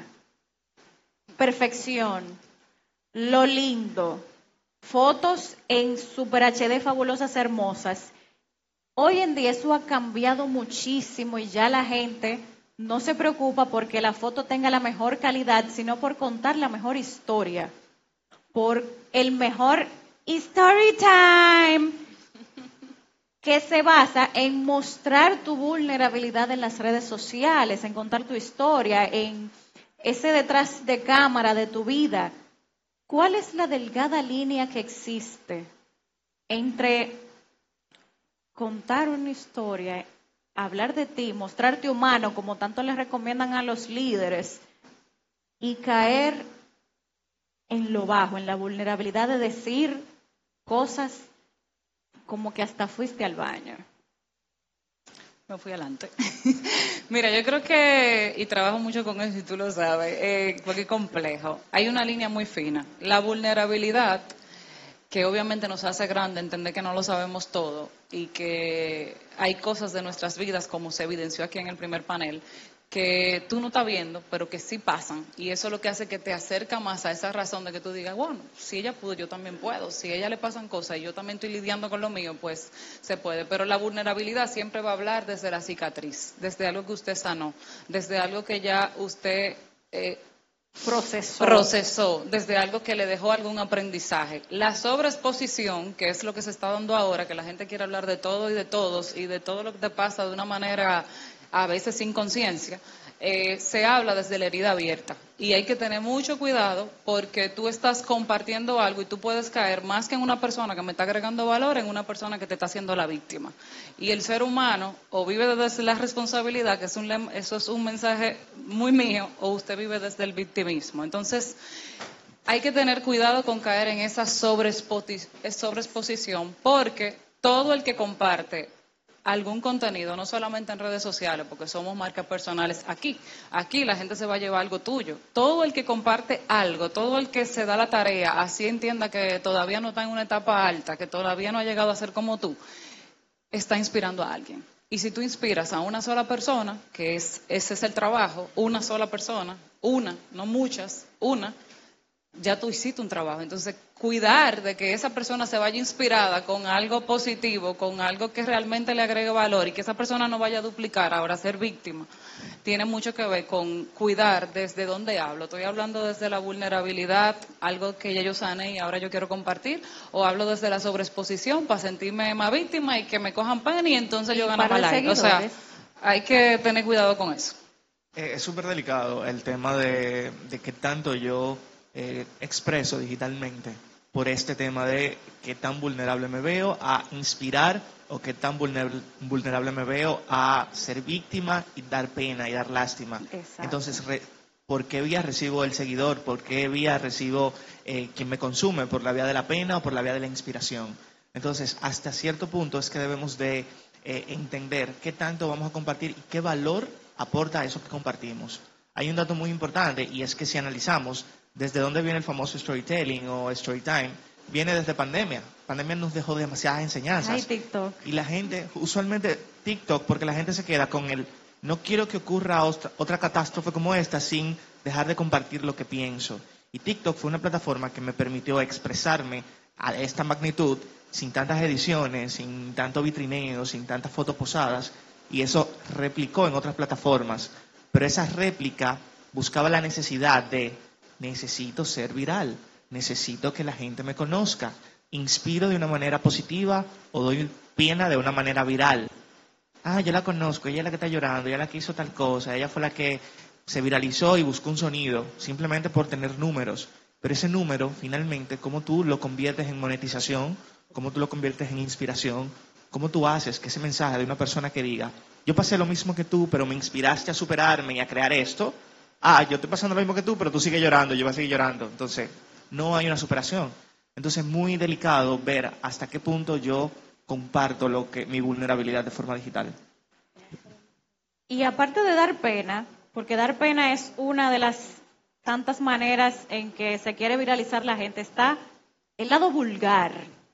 perfección, lo lindo, fotos en Super H D fabulosas, hermosas. Hoy en día eso ha cambiado muchísimo y ya la gente no se preocupa porque la foto tenga la mejor calidad, sino por contar la mejor historia, por el mejor story time, que se basa en mostrar tu vulnerabilidad en las redes sociales, en contar tu historia, en ese detrás de cámara de tu vida. ¿Cuál es la delgada línea que existe entre contar una historia hablar de ti, mostrarte humano, como tanto les recomiendan a los líderes, y caer en lo bajo, en la vulnerabilidad de decir cosas como que hasta fuiste al baño. Me fui adelante. Mira, yo creo que, y trabajo mucho con eso, y tú lo sabes, eh, porque es complejo. Hay una línea muy fina. La vulnerabilidad, que obviamente nos hace grande entender que no lo sabemos todo y que hay cosas de nuestras vidas, como se evidenció aquí en el primer panel, que tú no estás viendo, pero que sí pasan. Y eso es lo que hace que te acerca más a esa razón de que tú digas, bueno, si ella pudo, yo también puedo. Si a ella le pasan cosas y yo también estoy lidiando con lo mío, pues se puede. Pero la vulnerabilidad siempre va a hablar desde la cicatriz, desde algo que usted sanó, desde algo que ya usted eh, procesó. procesó, desde algo que le dejó algún aprendizaje. La sobreexposición, que es lo que se está dando ahora, que la gente quiere hablar de todo y de todos y de todo lo que te pasa de una manera a veces sin conciencia, eh, se habla desde la herida abierta. Y hay que tener mucho cuidado porque tú estás compartiendo algo y tú puedes caer más que en una persona que me está agregando valor, en una persona que te está haciendo la víctima. Y el ser humano o vive desde la responsabilidad, que es un, eso es un mensaje muy mío, o usted vive desde el victimismo. Entonces, hay que tener cuidado con caer en esa sobreexposición porque todo el que comparte algún contenido, no solamente en redes sociales, porque somos marcas personales aquí. Aquí la gente se va a llevar algo tuyo. Todo el que comparte algo, todo el que se da la tarea, así entienda que todavía no está en una etapa alta, que todavía no ha llegado a ser como tú, está inspirando a alguien. Y si tú inspiras a una sola persona, que es ese es el trabajo, una sola persona, una, no muchas, una, ya tú hiciste un trabajo. Entonces, cuidar de que esa persona se vaya inspirada con algo positivo, con algo que realmente le agregue valor y que esa persona no vaya a duplicar, ahora a ser víctima, tiene mucho que ver con cuidar desde dónde hablo. Estoy hablando desde la vulnerabilidad, algo que ya yo sané y ahora yo quiero compartir, o hablo desde la sobreexposición para sentirme más víctima y que me cojan pan y entonces yo gano más like. O sea, hay que tener cuidado con eso. Eh, es súper delicado el tema de, de qué tanto yo Eh, expreso digitalmente por este tema de qué tan vulnerable me veo a inspirar o qué tan vulnerable, vulnerable me veo a ser víctima y dar pena y dar lástima. Exacto. Entonces, re, ¿por qué vía recibo el seguidor? ¿Por qué vía recibo eh, quien me consume? ¿Por la vía de la pena o por la vía de la inspiración? Entonces, hasta cierto punto es que debemos de eh, entender qué tanto vamos a compartir y qué valor aporta a eso que compartimos. Hay un dato muy importante y es que si analizamos ¿desde dónde viene el famoso storytelling o storytime? Viene desde pandemia. Pandemia nos dejó demasiadas enseñanzas. Ay, TikTok. Y la gente, usualmente TikTok, porque la gente se queda con el no quiero que ocurra otra, otra catástrofe como esta sin dejar de compartir lo que pienso. Y TikTok fue una plataforma que me permitió expresarme a esta magnitud sin tantas ediciones, sin tanto vitrineo, sin tantas fotos posadas. Y eso replicó en otras plataformas. Pero esa réplica buscaba la necesidad de necesito ser viral, necesito que la gente me conozca, inspiro de una manera positiva o doy pena de una manera viral. Ah, yo la conozco, ella es la que está llorando, ella es la que hizo tal cosa, ella fue la que se viralizó y buscó un sonido, simplemente por tener números. Pero ese número, finalmente, ¿cómo tú lo conviertes en monetización? ¿Cómo tú lo conviertes en inspiración? ¿Cómo tú haces que ese mensaje de una persona que diga, yo pasé lo mismo que tú, pero me inspiraste a superarme y a crear esto? Ah, yo estoy pasando lo mismo que tú, pero tú sigues llorando, yo voy a seguir llorando. Entonces, no hay una superación. Entonces, es muy delicado ver hasta qué punto yo comparto lo que mi vulnerabilidad de forma digital. Y aparte de dar pena, porque dar pena es una de las tantas maneras en que se quiere viralizar la gente, está el lado vulgar.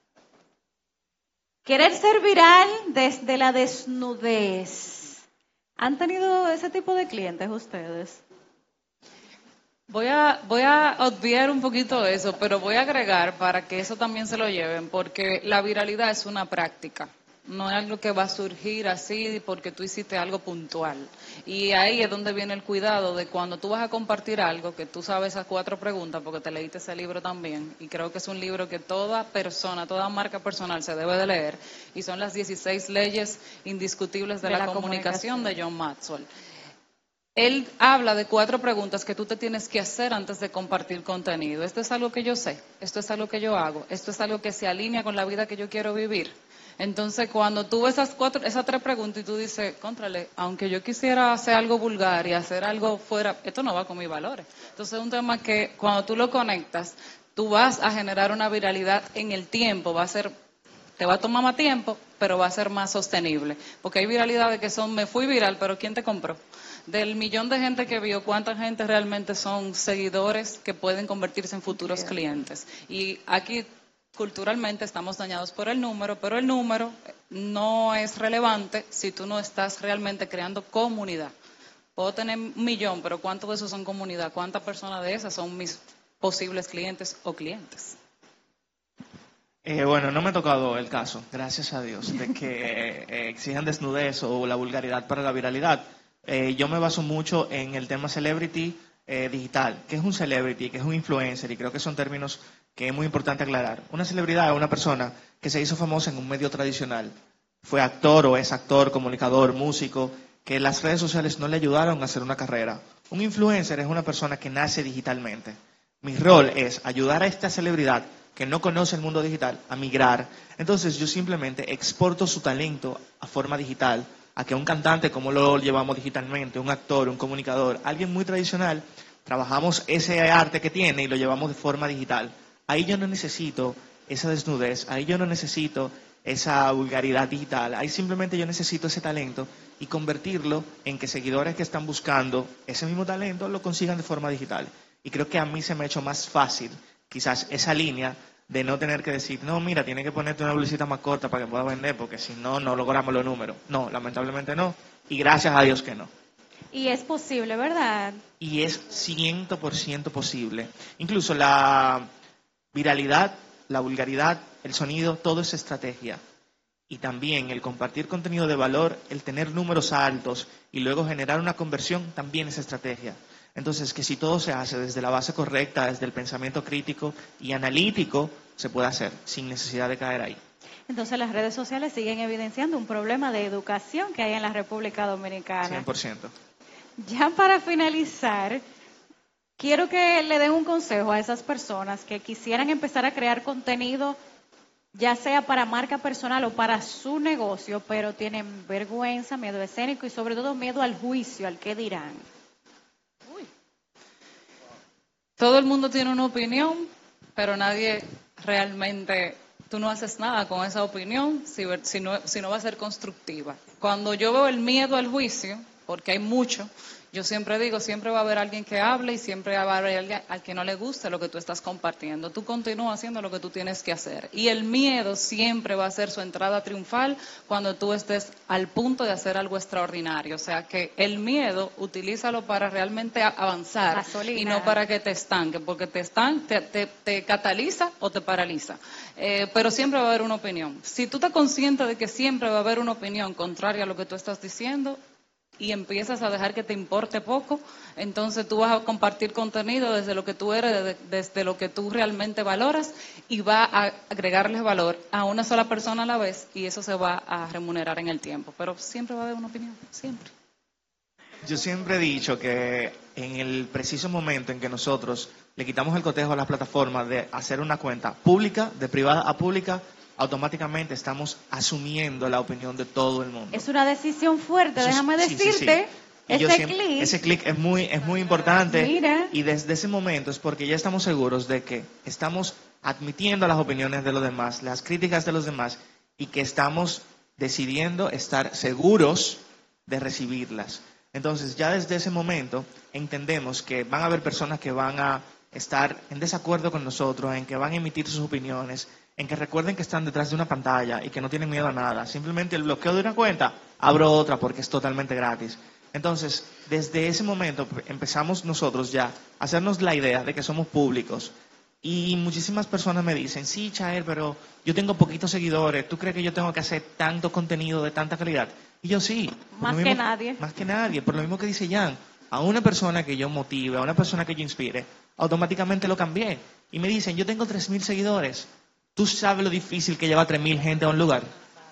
Querer ser viral desde la desnudez. ¿Han tenido ese tipo de clientes ustedes? Voy a, voy a obviar un poquito eso, pero voy a agregar para que eso también se lo lleven, porque la viralidad es una práctica. No es algo que va a surgir así porque tú hiciste algo puntual. Y ahí es donde viene el cuidado de cuando tú vas a compartir algo, que tú sabes esas cuatro preguntas, porque te leíste ese libro también, y creo que es un libro que toda persona, toda marca personal se debe de leer, y son las dieciséis leyes indiscutibles de, de la, la comunicación, comunicación de John Maxwell. Él habla de cuatro preguntas que tú te tienes que hacer antes de compartir contenido. Esto es algo que yo sé, esto es algo que yo hago, esto es algo que se alinea con la vida que yo quiero vivir. Entonces, cuando tú ves esas cuatro, esas tres preguntas y tú dices, contrale, aunque yo quisiera hacer algo vulgar y hacer algo fuera, esto no va con mis valores. Entonces, es un tema que cuando tú lo conectas, tú vas a generar una viralidad en el tiempo, va a ser, te va a tomar más tiempo, pero va a ser más sostenible. Porque hay viralidades que son, me fui viral, pero ¿quién te compró? Del millón de gente que vio, ¿cuánta gente realmente son seguidores que pueden convertirse en futuros clientes? Y aquí, culturalmente, estamos dañados por el número, pero el número no es relevante si tú no estás realmente creando comunidad. Puedo tener un millón, pero ¿cuántos de esos son comunidad? ¿Cuántas personas de esas son mis posibles clientes o clientes? Eh, bueno, no me ha tocado el caso, gracias a Dios, de que eh, exijan desnudez o la vulgaridad para la viralidad. Eh, yo me baso mucho en el tema celebrity eh, digital. ¿Qué es un celebrity? ¿Qué es un influencer? Y creo que son términos que es muy importante aclarar. Una celebridad es una persona que se hizo famosa en un medio tradicional. Fue actor o es actor, comunicador, músico, que las redes sociales no le ayudaron a hacer una carrera. Un influencer es una persona que nace digitalmente. Mi rol es ayudar a esta celebridad que no conoce el mundo digital a migrar. Entonces yo simplemente exporto su talento a forma digital, a que un cantante, como lo llevamos digitalmente, un actor, un comunicador, alguien muy tradicional, trabajamos ese arte que tiene y lo llevamos de forma digital. Ahí yo no necesito esa desnudez, ahí yo no necesito esa vulgaridad digital, ahí simplemente yo necesito ese talento y convertirlo en que seguidores que están buscando ese mismo talento lo consigan de forma digital. Y creo que a mí se me ha hecho más fácil quizás esa línea de no tener que decir, no, mira, tienes que ponerte una blusita más corta para que pueda vender, porque si no, no logramos los números. No, lamentablemente no. Y gracias a Dios que no. Y es posible, ¿verdad? Y es cien por ciento posible. Incluso la viralidad, la vulgaridad, el sonido, todo es estrategia. Y también el compartir contenido de valor, el tener números altos y luego generar una conversión, también es estrategia. Entonces, que si todo se hace desde la base correcta, desde el pensamiento crítico y analítico, se puede hacer sin necesidad de caer ahí. Entonces, las redes sociales siguen evidenciando un problema de educación que hay en la República Dominicana. cien por ciento. Ya para finalizar, quiero que le den un consejo a esas personas que quisieran empezar a crear contenido, ya sea para marca personal o para su negocio, pero tienen vergüenza, miedo escénico y sobre todo miedo al juicio, al qué dirán. Todo el mundo tiene una opinión, pero nadie realmente, tú no haces nada con esa opinión si, si, no, si no va a ser constructiva. Cuando yo veo el miedo al juicio, porque hay mucho, yo siempre digo, siempre va a haber alguien que hable y siempre va a haber alguien al que no le guste lo que tú estás compartiendo. Tú continúas haciendo lo que tú tienes que hacer. Y el miedo siempre va a ser su entrada triunfal cuando tú estés al punto de hacer algo extraordinario. O sea que el miedo, utilízalo para realmente avanzar Gasolina. Y no para que te estanque, porque te, estan, te, te, te cataliza o te paraliza. Eh, pero siempre va a haber una opinión. Si tú estás consciente de que siempre va a haber una opinión contraria a lo que tú estás diciendo, y empiezas a dejar que te importe poco, entonces tú vas a compartir contenido desde lo que tú eres, desde, desde lo que tú realmente valoras y va a agregarles valor a una sola persona a la vez y eso se va a remunerar en el tiempo. Pero siempre va a haber una opinión, siempre. Yo siempre he dicho que en el preciso momento en que nosotros le quitamos el cotejo a las plataformas de hacer una cuenta pública, de privada a pública, automáticamente estamos asumiendo la opinión de todo el mundo. Es una decisión fuerte, Eso es- déjame sí, sí, decirte, sí. Y yo ese siempre- clic. Ese clic es muy, es muy importante. Mira. Y desde ese momento es porque ya estamos seguros de que estamos admitiendo las opiniones de los demás, las críticas de los demás, y que estamos decidiendo estar seguros de recibirlas. Entonces, ya desde ese momento entendemos que van a haber personas que van a estar en desacuerdo con nosotros, en que van a emitir sus opiniones, en que recuerden que están detrás de una pantalla y que no tienen miedo a nada. Simplemente el bloqueo de una cuenta, abro otra porque es totalmente gratis. Entonces, desde ese momento empezamos nosotros ya a hacernos la idea de que somos públicos. Y muchísimas personas me dicen, sí, Chael, pero yo tengo poquitos seguidores, ¿tú crees que yo tengo que hacer tanto contenido de tanta calidad? Y yo sí. por Más lo que mismo- nadie. Más que nadie, por lo mismo que dice Jan. A una persona que yo motive, a una persona que yo inspire, automáticamente lo cambié. Y me dicen, yo tengo tres mil seguidores. ¿Tú sabes lo difícil que lleva tres mil gente a un lugar?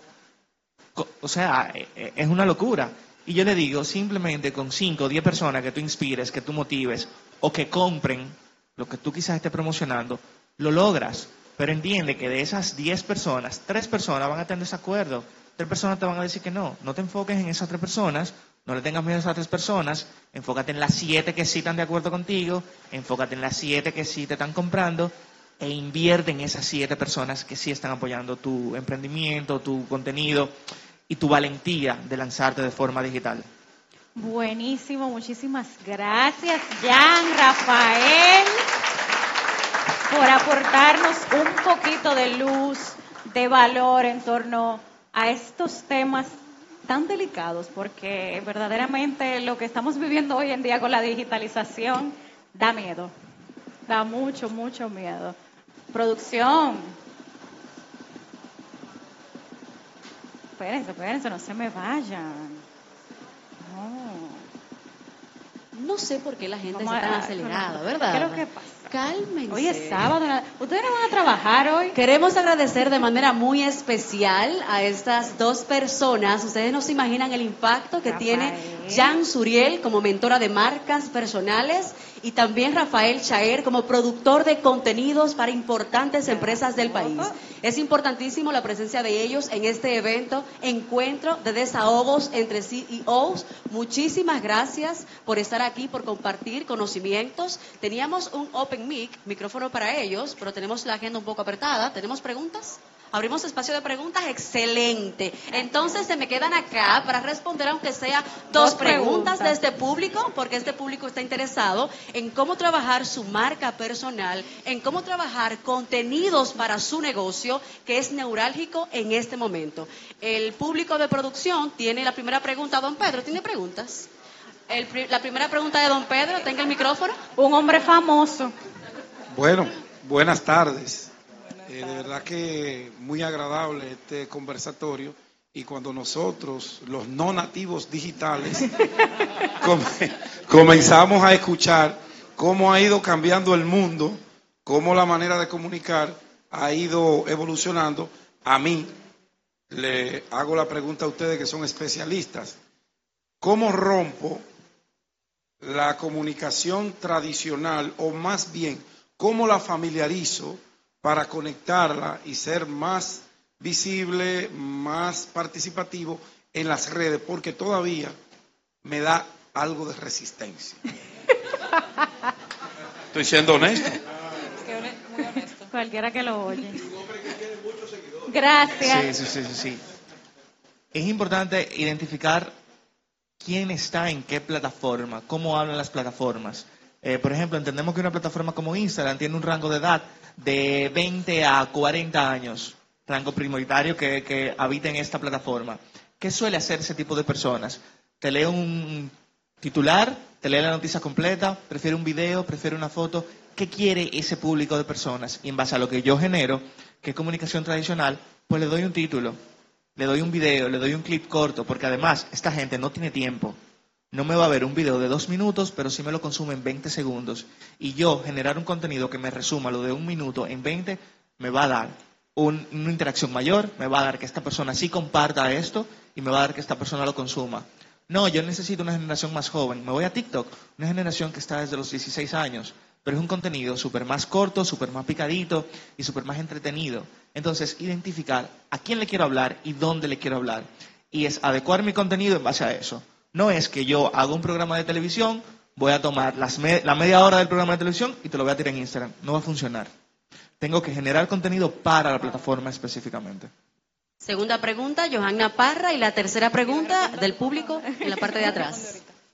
Co- O sea, e- e- es una locura. Y yo le digo, simplemente con cinco o diez personas que tú inspires, que tú motives, o que compren lo que tú quizás estés promocionando, lo logras. Pero entiende que de esas diez personas, tres personas van a tener desacuerdo. Tres personas te van a decir que no. No te enfoques en esas tres personas, no le tengas miedo a esas tres personas, enfócate en las siete que sí están de acuerdo contigo, enfócate en las siete que sí te están comprando e invierte en esas siete personas que sí están apoyando tu emprendimiento, tu contenido y tu valentía de lanzarte de forma digital. Buenísimo, muchísimas gracias, Jan, Rafael, por aportarnos un poquito de luz, de valor en torno a estos temas tan delicados, porque verdaderamente lo que estamos viviendo hoy en día con la digitalización da miedo, da mucho, mucho miedo. Producción. Espérense, espérense, no se me vayan. No. No sé por qué la gente Vamos está tan a- acelerada, ¿Qué ¿verdad? es lo que pasa? Cálmense. Hoy es sábado. ¿no? ¿Ustedes no van a trabajar hoy? Queremos agradecer de manera muy especial a estas dos personas. Ustedes no se imaginan el impacto que Rafael. tiene Jan Suriel como mentora de marcas personales y también Rafael Chaer como productor de contenidos para importantes empresas del país. Es importantísimo la presencia de ellos en este evento, encuentro de desahogos entre C E Os. Muchísimas gracias por estar aquí, por compartir conocimientos. Teníamos un Open Mic, micrófono para ellos, pero tenemos la agenda un poco apretada. ¿Tenemos preguntas? Abrimos espacio de preguntas, excelente. Entonces se me quedan acá para responder aunque sea dos, Dos preguntas preguntas. de este público, porque este público está interesado en cómo trabajar su marca personal, en cómo trabajar contenidos para su negocio, que es neurálgico en este momento. El público de producción tiene la primera pregunta. Don Pedro, ¿tiene preguntas? El pri- la primera pregunta de don Pedro, tenga el micrófono. Un hombre famoso. Bueno, buenas tardes. Eh, de verdad que muy agradable este conversatorio y cuando nosotros, los no nativos digitales, come- comenzamos a escuchar cómo ha ido cambiando el mundo, cómo la manera de comunicar ha ido evolucionando, a mí le hago la pregunta a ustedes que son especialistas. ¿Cómo rompo la comunicación tradicional o más bien cómo la familiarizo para conectarla y ser más visible, más participativo en las redes, porque todavía me da algo de resistencia? Estoy siendo honesto. Muy honesto. Cualquiera que lo oye. Gracias. Sí, sí, sí, sí, sí. Es importante identificar quién está en qué plataforma, cómo hablan las plataformas. Eh, por ejemplo, entendemos que una plataforma como Instagram tiene un rango de edad de veinte a cuarenta años, rango prioritario que, que habita en esta plataforma. ¿Qué suele hacer ese tipo de personas? Te lee un titular, te lee la noticia completa, prefiere un video, prefiere una foto. ¿Qué quiere ese público de personas? Y en base a lo que yo genero, que es comunicación tradicional, pues le doy un título, le doy un video, le doy un clip corto, porque además esta gente no tiene tiempo. No me va a ver un video de dos minutos, pero sí me lo consume en veinte segundos. Y yo generar un contenido que me resuma lo de un minuto en veinte, me va a dar un- una interacción mayor, me va a dar que esta persona sí comparta esto y me va a dar que esta persona lo consuma. No, yo necesito una generación más joven. Me voy a TikTok, una generación que está desde los dieciséis años, pero es un contenido súper más corto, súper más picadito y súper más entretenido. Entonces, identificar a quién le quiero hablar y dónde le quiero hablar. Y es adecuar mi contenido en base a eso. No es que yo haga un programa de televisión, voy a tomar las me- la media hora del programa de televisión y te lo voy a tirar en Instagram. No va a funcionar. Tengo que generar contenido para la plataforma específicamente. Segunda pregunta, Johanna Parra, y la tercera pregunta del público en la parte de atrás.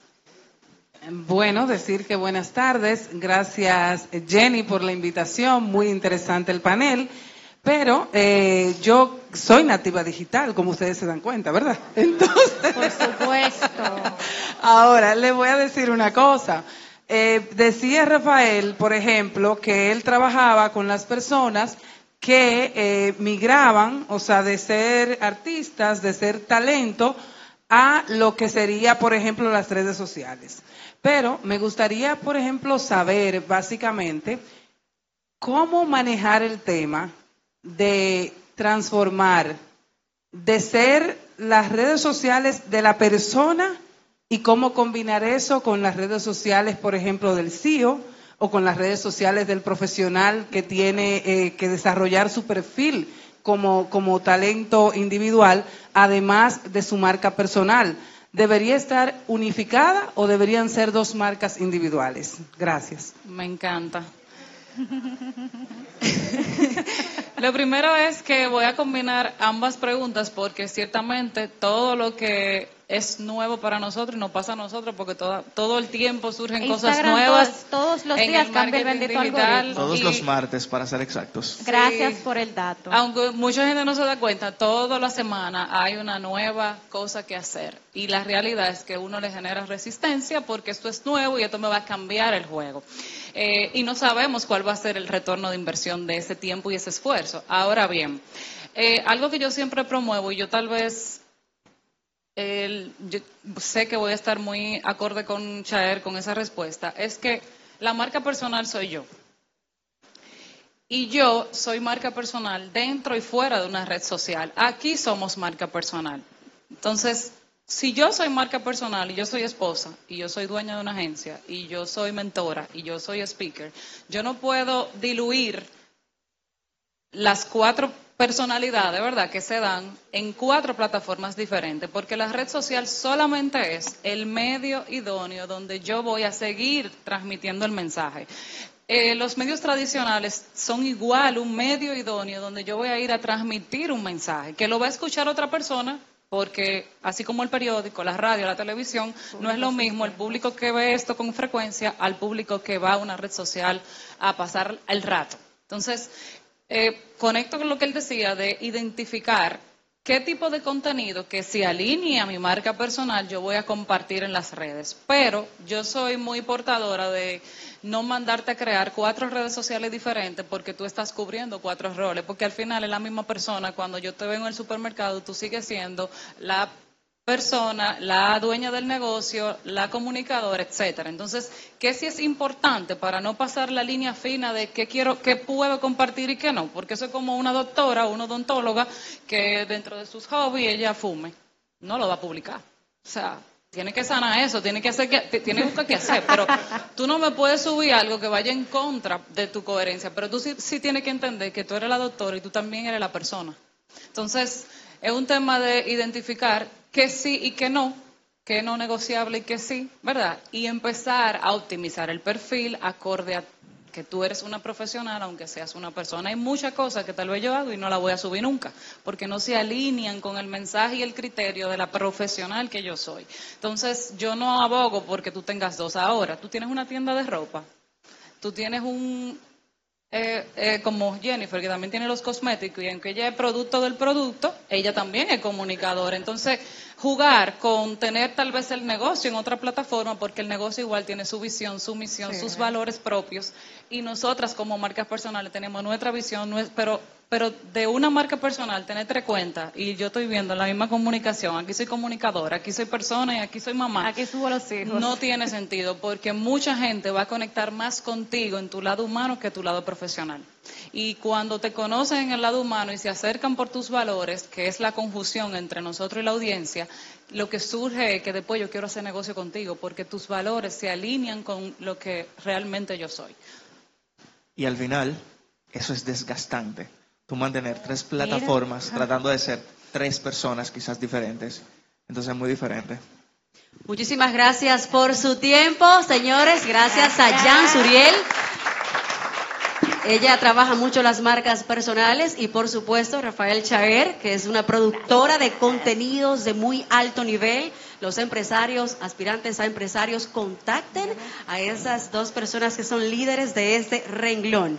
Bueno, decir que buenas tardes. Gracias, Jenny, por la invitación. Muy interesante el panel. Pero eh, yo soy nativa digital, como ustedes se dan cuenta, ¿verdad? Entonces, por supuesto. Ahora, le voy a decir una cosa. Eh, decía Rafael, por ejemplo, que él trabajaba con las personas que eh, migraban, o sea, de ser artistas, de ser talento, a lo que sería, por ejemplo, las redes sociales. Pero me gustaría, por ejemplo, saber básicamente cómo manejar el tema de transformar, de ser las redes sociales de la persona y cómo combinar eso con las redes sociales, por ejemplo, del C E O o con las redes sociales del profesional que tiene eh, que desarrollar su perfil como, como talento individual, además de su marca personal. ¿Debería estar unificada o deberían ser dos marcas individuales? Gracias. Me encanta. Lo primero es que voy a combinar ambas preguntas porque ciertamente todo lo que es nuevo para nosotros y nos pasa a nosotros porque todo, todo el tiempo surgen Instagram, cosas nuevas. Todos, todos los días cambia el bendito algoritmo. Todos los martes, para ser exactos. Gracias Sí. por el dato. Aunque mucha gente no se da cuenta, toda la semana hay una nueva cosa que hacer. Y la realidad es que uno le genera resistencia porque esto es nuevo y esto me va a cambiar el juego. Eh, y no sabemos cuál va a ser el retorno de inversión de ese tiempo y ese esfuerzo. Ahora bien, eh, algo que yo siempre promuevo y yo tal vez... El, yo sé que voy a estar muy acorde con Chaer con esa respuesta, es que la marca personal soy yo. Y yo soy marca personal dentro y fuera de una red social. Aquí somos marca personal. Entonces, si yo soy marca personal y yo soy esposa y yo soy dueña de una agencia y yo soy mentora y yo soy speaker, yo no puedo diluir las cuatro personalidades, ¿verdad?, que se dan en cuatro plataformas diferentes, porque la red social solamente es el medio idóneo donde yo voy a seguir transmitiendo el mensaje. Eh, los medios tradicionales son igual un medio idóneo donde yo voy a ir a transmitir un mensaje, que lo va a escuchar otra persona, porque así como el periódico, la radio, la televisión, no es lo mismo el público que ve esto con frecuencia al público que va a una red social a pasar el rato. Entonces, Eh, conecto con lo que él decía de identificar qué tipo de contenido que se alinee a mi marca personal yo voy a compartir en las redes. Pero yo soy muy portadora de no mandarte a crear cuatro redes sociales diferentes porque tú estás cubriendo cuatro roles, porque al final es la misma persona. Cuando yo te veo en el supermercado, tú sigues siendo la persona, la dueña del negocio, la comunicadora, etcétera. Entonces, ¿qué sí es importante para no pasar la línea fina de qué quiero, qué puedo compartir y qué no? Porque eso es como una doctora o una odontóloga que dentro de sus hobbies ella fume. No lo va a publicar. O sea, tiene que sanar eso, tiene que hacer, que, tiene que buscar qué hacer, pero tú no me puedes subir algo que vaya en contra de tu coherencia, pero tú sí, sí tienes que entender que tú eres la doctora y tú también eres la persona. Entonces, es un tema de identificar qué sí y qué no, qué no negociable y qué sí, ¿verdad? Y empezar a optimizar el perfil acorde a que tú eres una profesional, aunque seas una persona. Hay muchas cosas que tal vez yo hago y no las voy a subir nunca, porque no se alinean con el mensaje y el criterio de la profesional que yo soy. Entonces, yo no abogo porque tú tengas dos ahora. Tú tienes una tienda de ropa, tú tienes un... Eh, eh, como Jennifer, que también tiene los cosméticos, y aunque ella es producto del producto, ella también es comunicadora. Entonces, jugar con tener tal vez el negocio en otra plataforma, porque el negocio igual tiene su visión, su misión, sí, sus valores propios, y nosotras como marcas personales tenemos nuestra visión, pero pero de una marca personal, tener tres cuentas, y yo estoy viendo la misma comunicación, aquí soy comunicadora, aquí soy persona y aquí soy mamá. Aquí subo los hijos. No tiene sentido, porque mucha gente va a conectar más contigo en tu lado humano que tu lado profesional. Y cuando te conocen en el lado humano y se acercan por tus valores, que es la conjunción entre nosotros y la audiencia, lo que surge es que después yo quiero hacer negocio contigo, porque tus valores se alinean con lo que realmente yo soy. Y al final, eso es desgastante. Tú mantener tres plataformas Mira. tratando de ser tres personas quizás diferentes. Entonces es muy diferente. Muchísimas gracias por su tiempo, señores. Gracias a Jan Suriel. Ella trabaja mucho las marcas personales y, por supuesto, Rafael Chaer, que es una productora de contenidos de muy alto nivel. Los empresarios, aspirantes a empresarios, contacten a esas dos personas que son líderes de este renglón.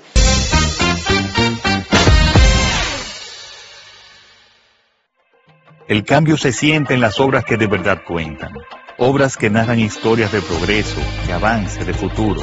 El cambio se siente en las obras que de verdad cuentan. Obras que narran historias de progreso, de avance, de futuro.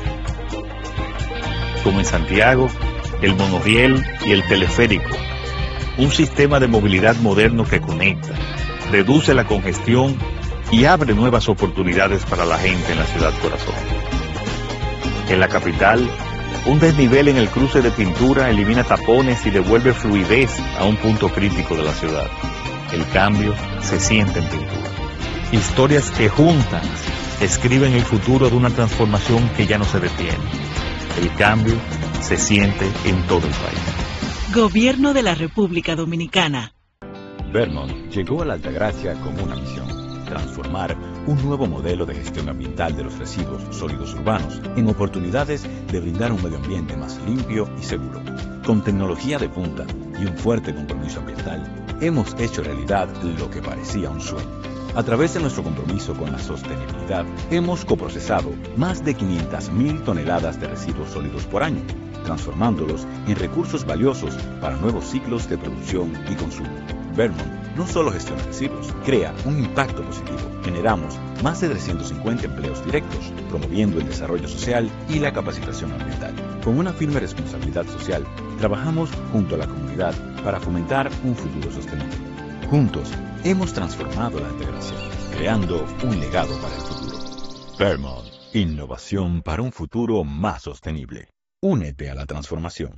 Como en Santiago, el monorriel y el teleférico. Un sistema de movilidad moderno que conecta, reduce la congestión y abre nuevas oportunidades para la gente en la ciudad corazón. En la capital, un desnivel en el cruce de Pintura elimina tapones y devuelve fluidez a un punto crítico de la ciudad. El cambio se siente en Pintura. Historias que juntan escriben el futuro de una transformación que ya no se detiene. El cambio se siente en todo el país. Gobierno de la República Dominicana. Vermont llegó a la Altagracia con una misión: transformar un nuevo modelo de gestión ambiental de los residuos sólidos urbanos en oportunidades de brindar un medio ambiente más limpio y seguro. Con tecnología de punta y un fuerte compromiso ambiental, hemos hecho realidad lo que parecía un sueño. A través de nuestro compromiso con la sostenibilidad, hemos coprocesado más de quinientas mil toneladas de residuos sólidos por año, transformándolos en recursos valiosos para nuevos ciclos de producción y consumo. Vermont no solo gestiona residuos, crea un impacto positivo. Generamos más de trescientos cincuenta empleos directos, promoviendo el desarrollo social y la capacitación ambiental. Con una firme responsabilidad social, trabajamos junto a la comunidad para fomentar un futuro sostenible. Juntos, hemos transformado la integración, creando un legado para el futuro. Vermont, innovación para un futuro más sostenible. Únete a la transformación.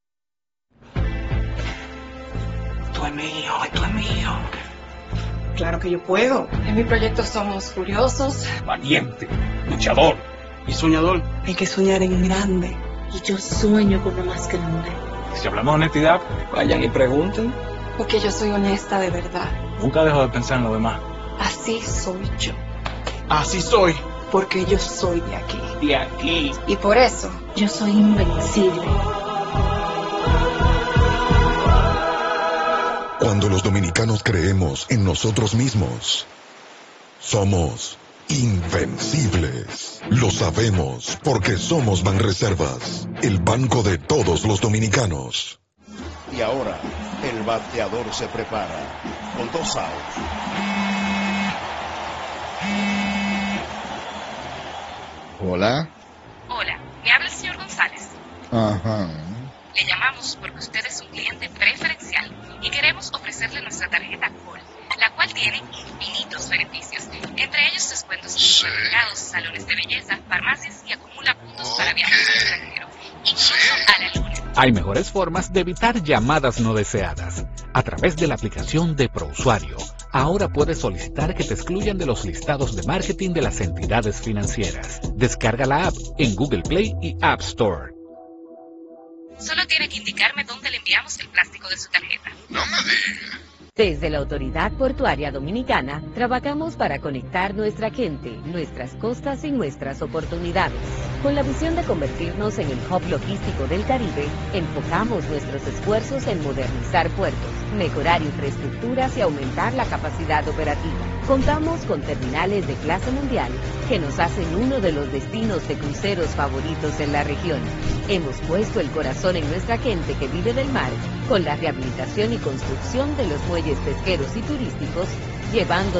Esto es mío, esto es mío. Claro que yo puedo. En mi proyecto somos curiosos, Valiente, luchador y soñador. hay que soñar en grande. Y yo sueño con lo más grande. Si hablamos de honestidad, vayan y pregunten. Porque yo soy honesta de verdad. Nunca dejo de pensar en lo demás. Así soy yo. Así soy. Porque yo soy de aquí. De aquí. Y por eso, Yo soy invencible. Cuando los dominicanos creemos en nosotros mismos, somos invencibles. Lo sabemos porque somos Banreservas, el banco de todos los dominicanos. Y ahora, el bateador se prepara con dos outs. Hola. Hola, me habla el señor González. Ajá. Le llamamos porque usted es un cliente preferencial y queremos ofrecerle nuestra tarjeta Col, la cual tiene infinitos beneficios, entre ellos descuentos en supermercados, salones de belleza, farmacias y acumula puntos para viajes al extranjero, incluso a la luna. Hay mejores formas de evitar llamadas no deseadas. A través de la aplicación de ProUsuario, ahora puedes solicitar que te excluyan de los listados de marketing de las entidades financieras. Descarga la app en Google Play y App Store. Solo tiene que indicarme dónde le enviamos el plástico de su tarjeta. No me digas. Desde la Autoridad Portuaria Dominicana, trabajamos para conectar nuestra gente, nuestras costas y nuestras oportunidades. Con la visión de convertirnos en el hub logístico del Caribe, enfocamos nuestros esfuerzos en modernizar puertos, mejorar infraestructuras y aumentar la capacidad operativa. Contamos con terminales de clase mundial que nos hacen uno de los destinos de cruceros favoritos en la región. Hemos puesto el corazón en nuestra gente que vive del mar con la rehabilitación y construcción de los muelles pesqueros y turísticos, llevando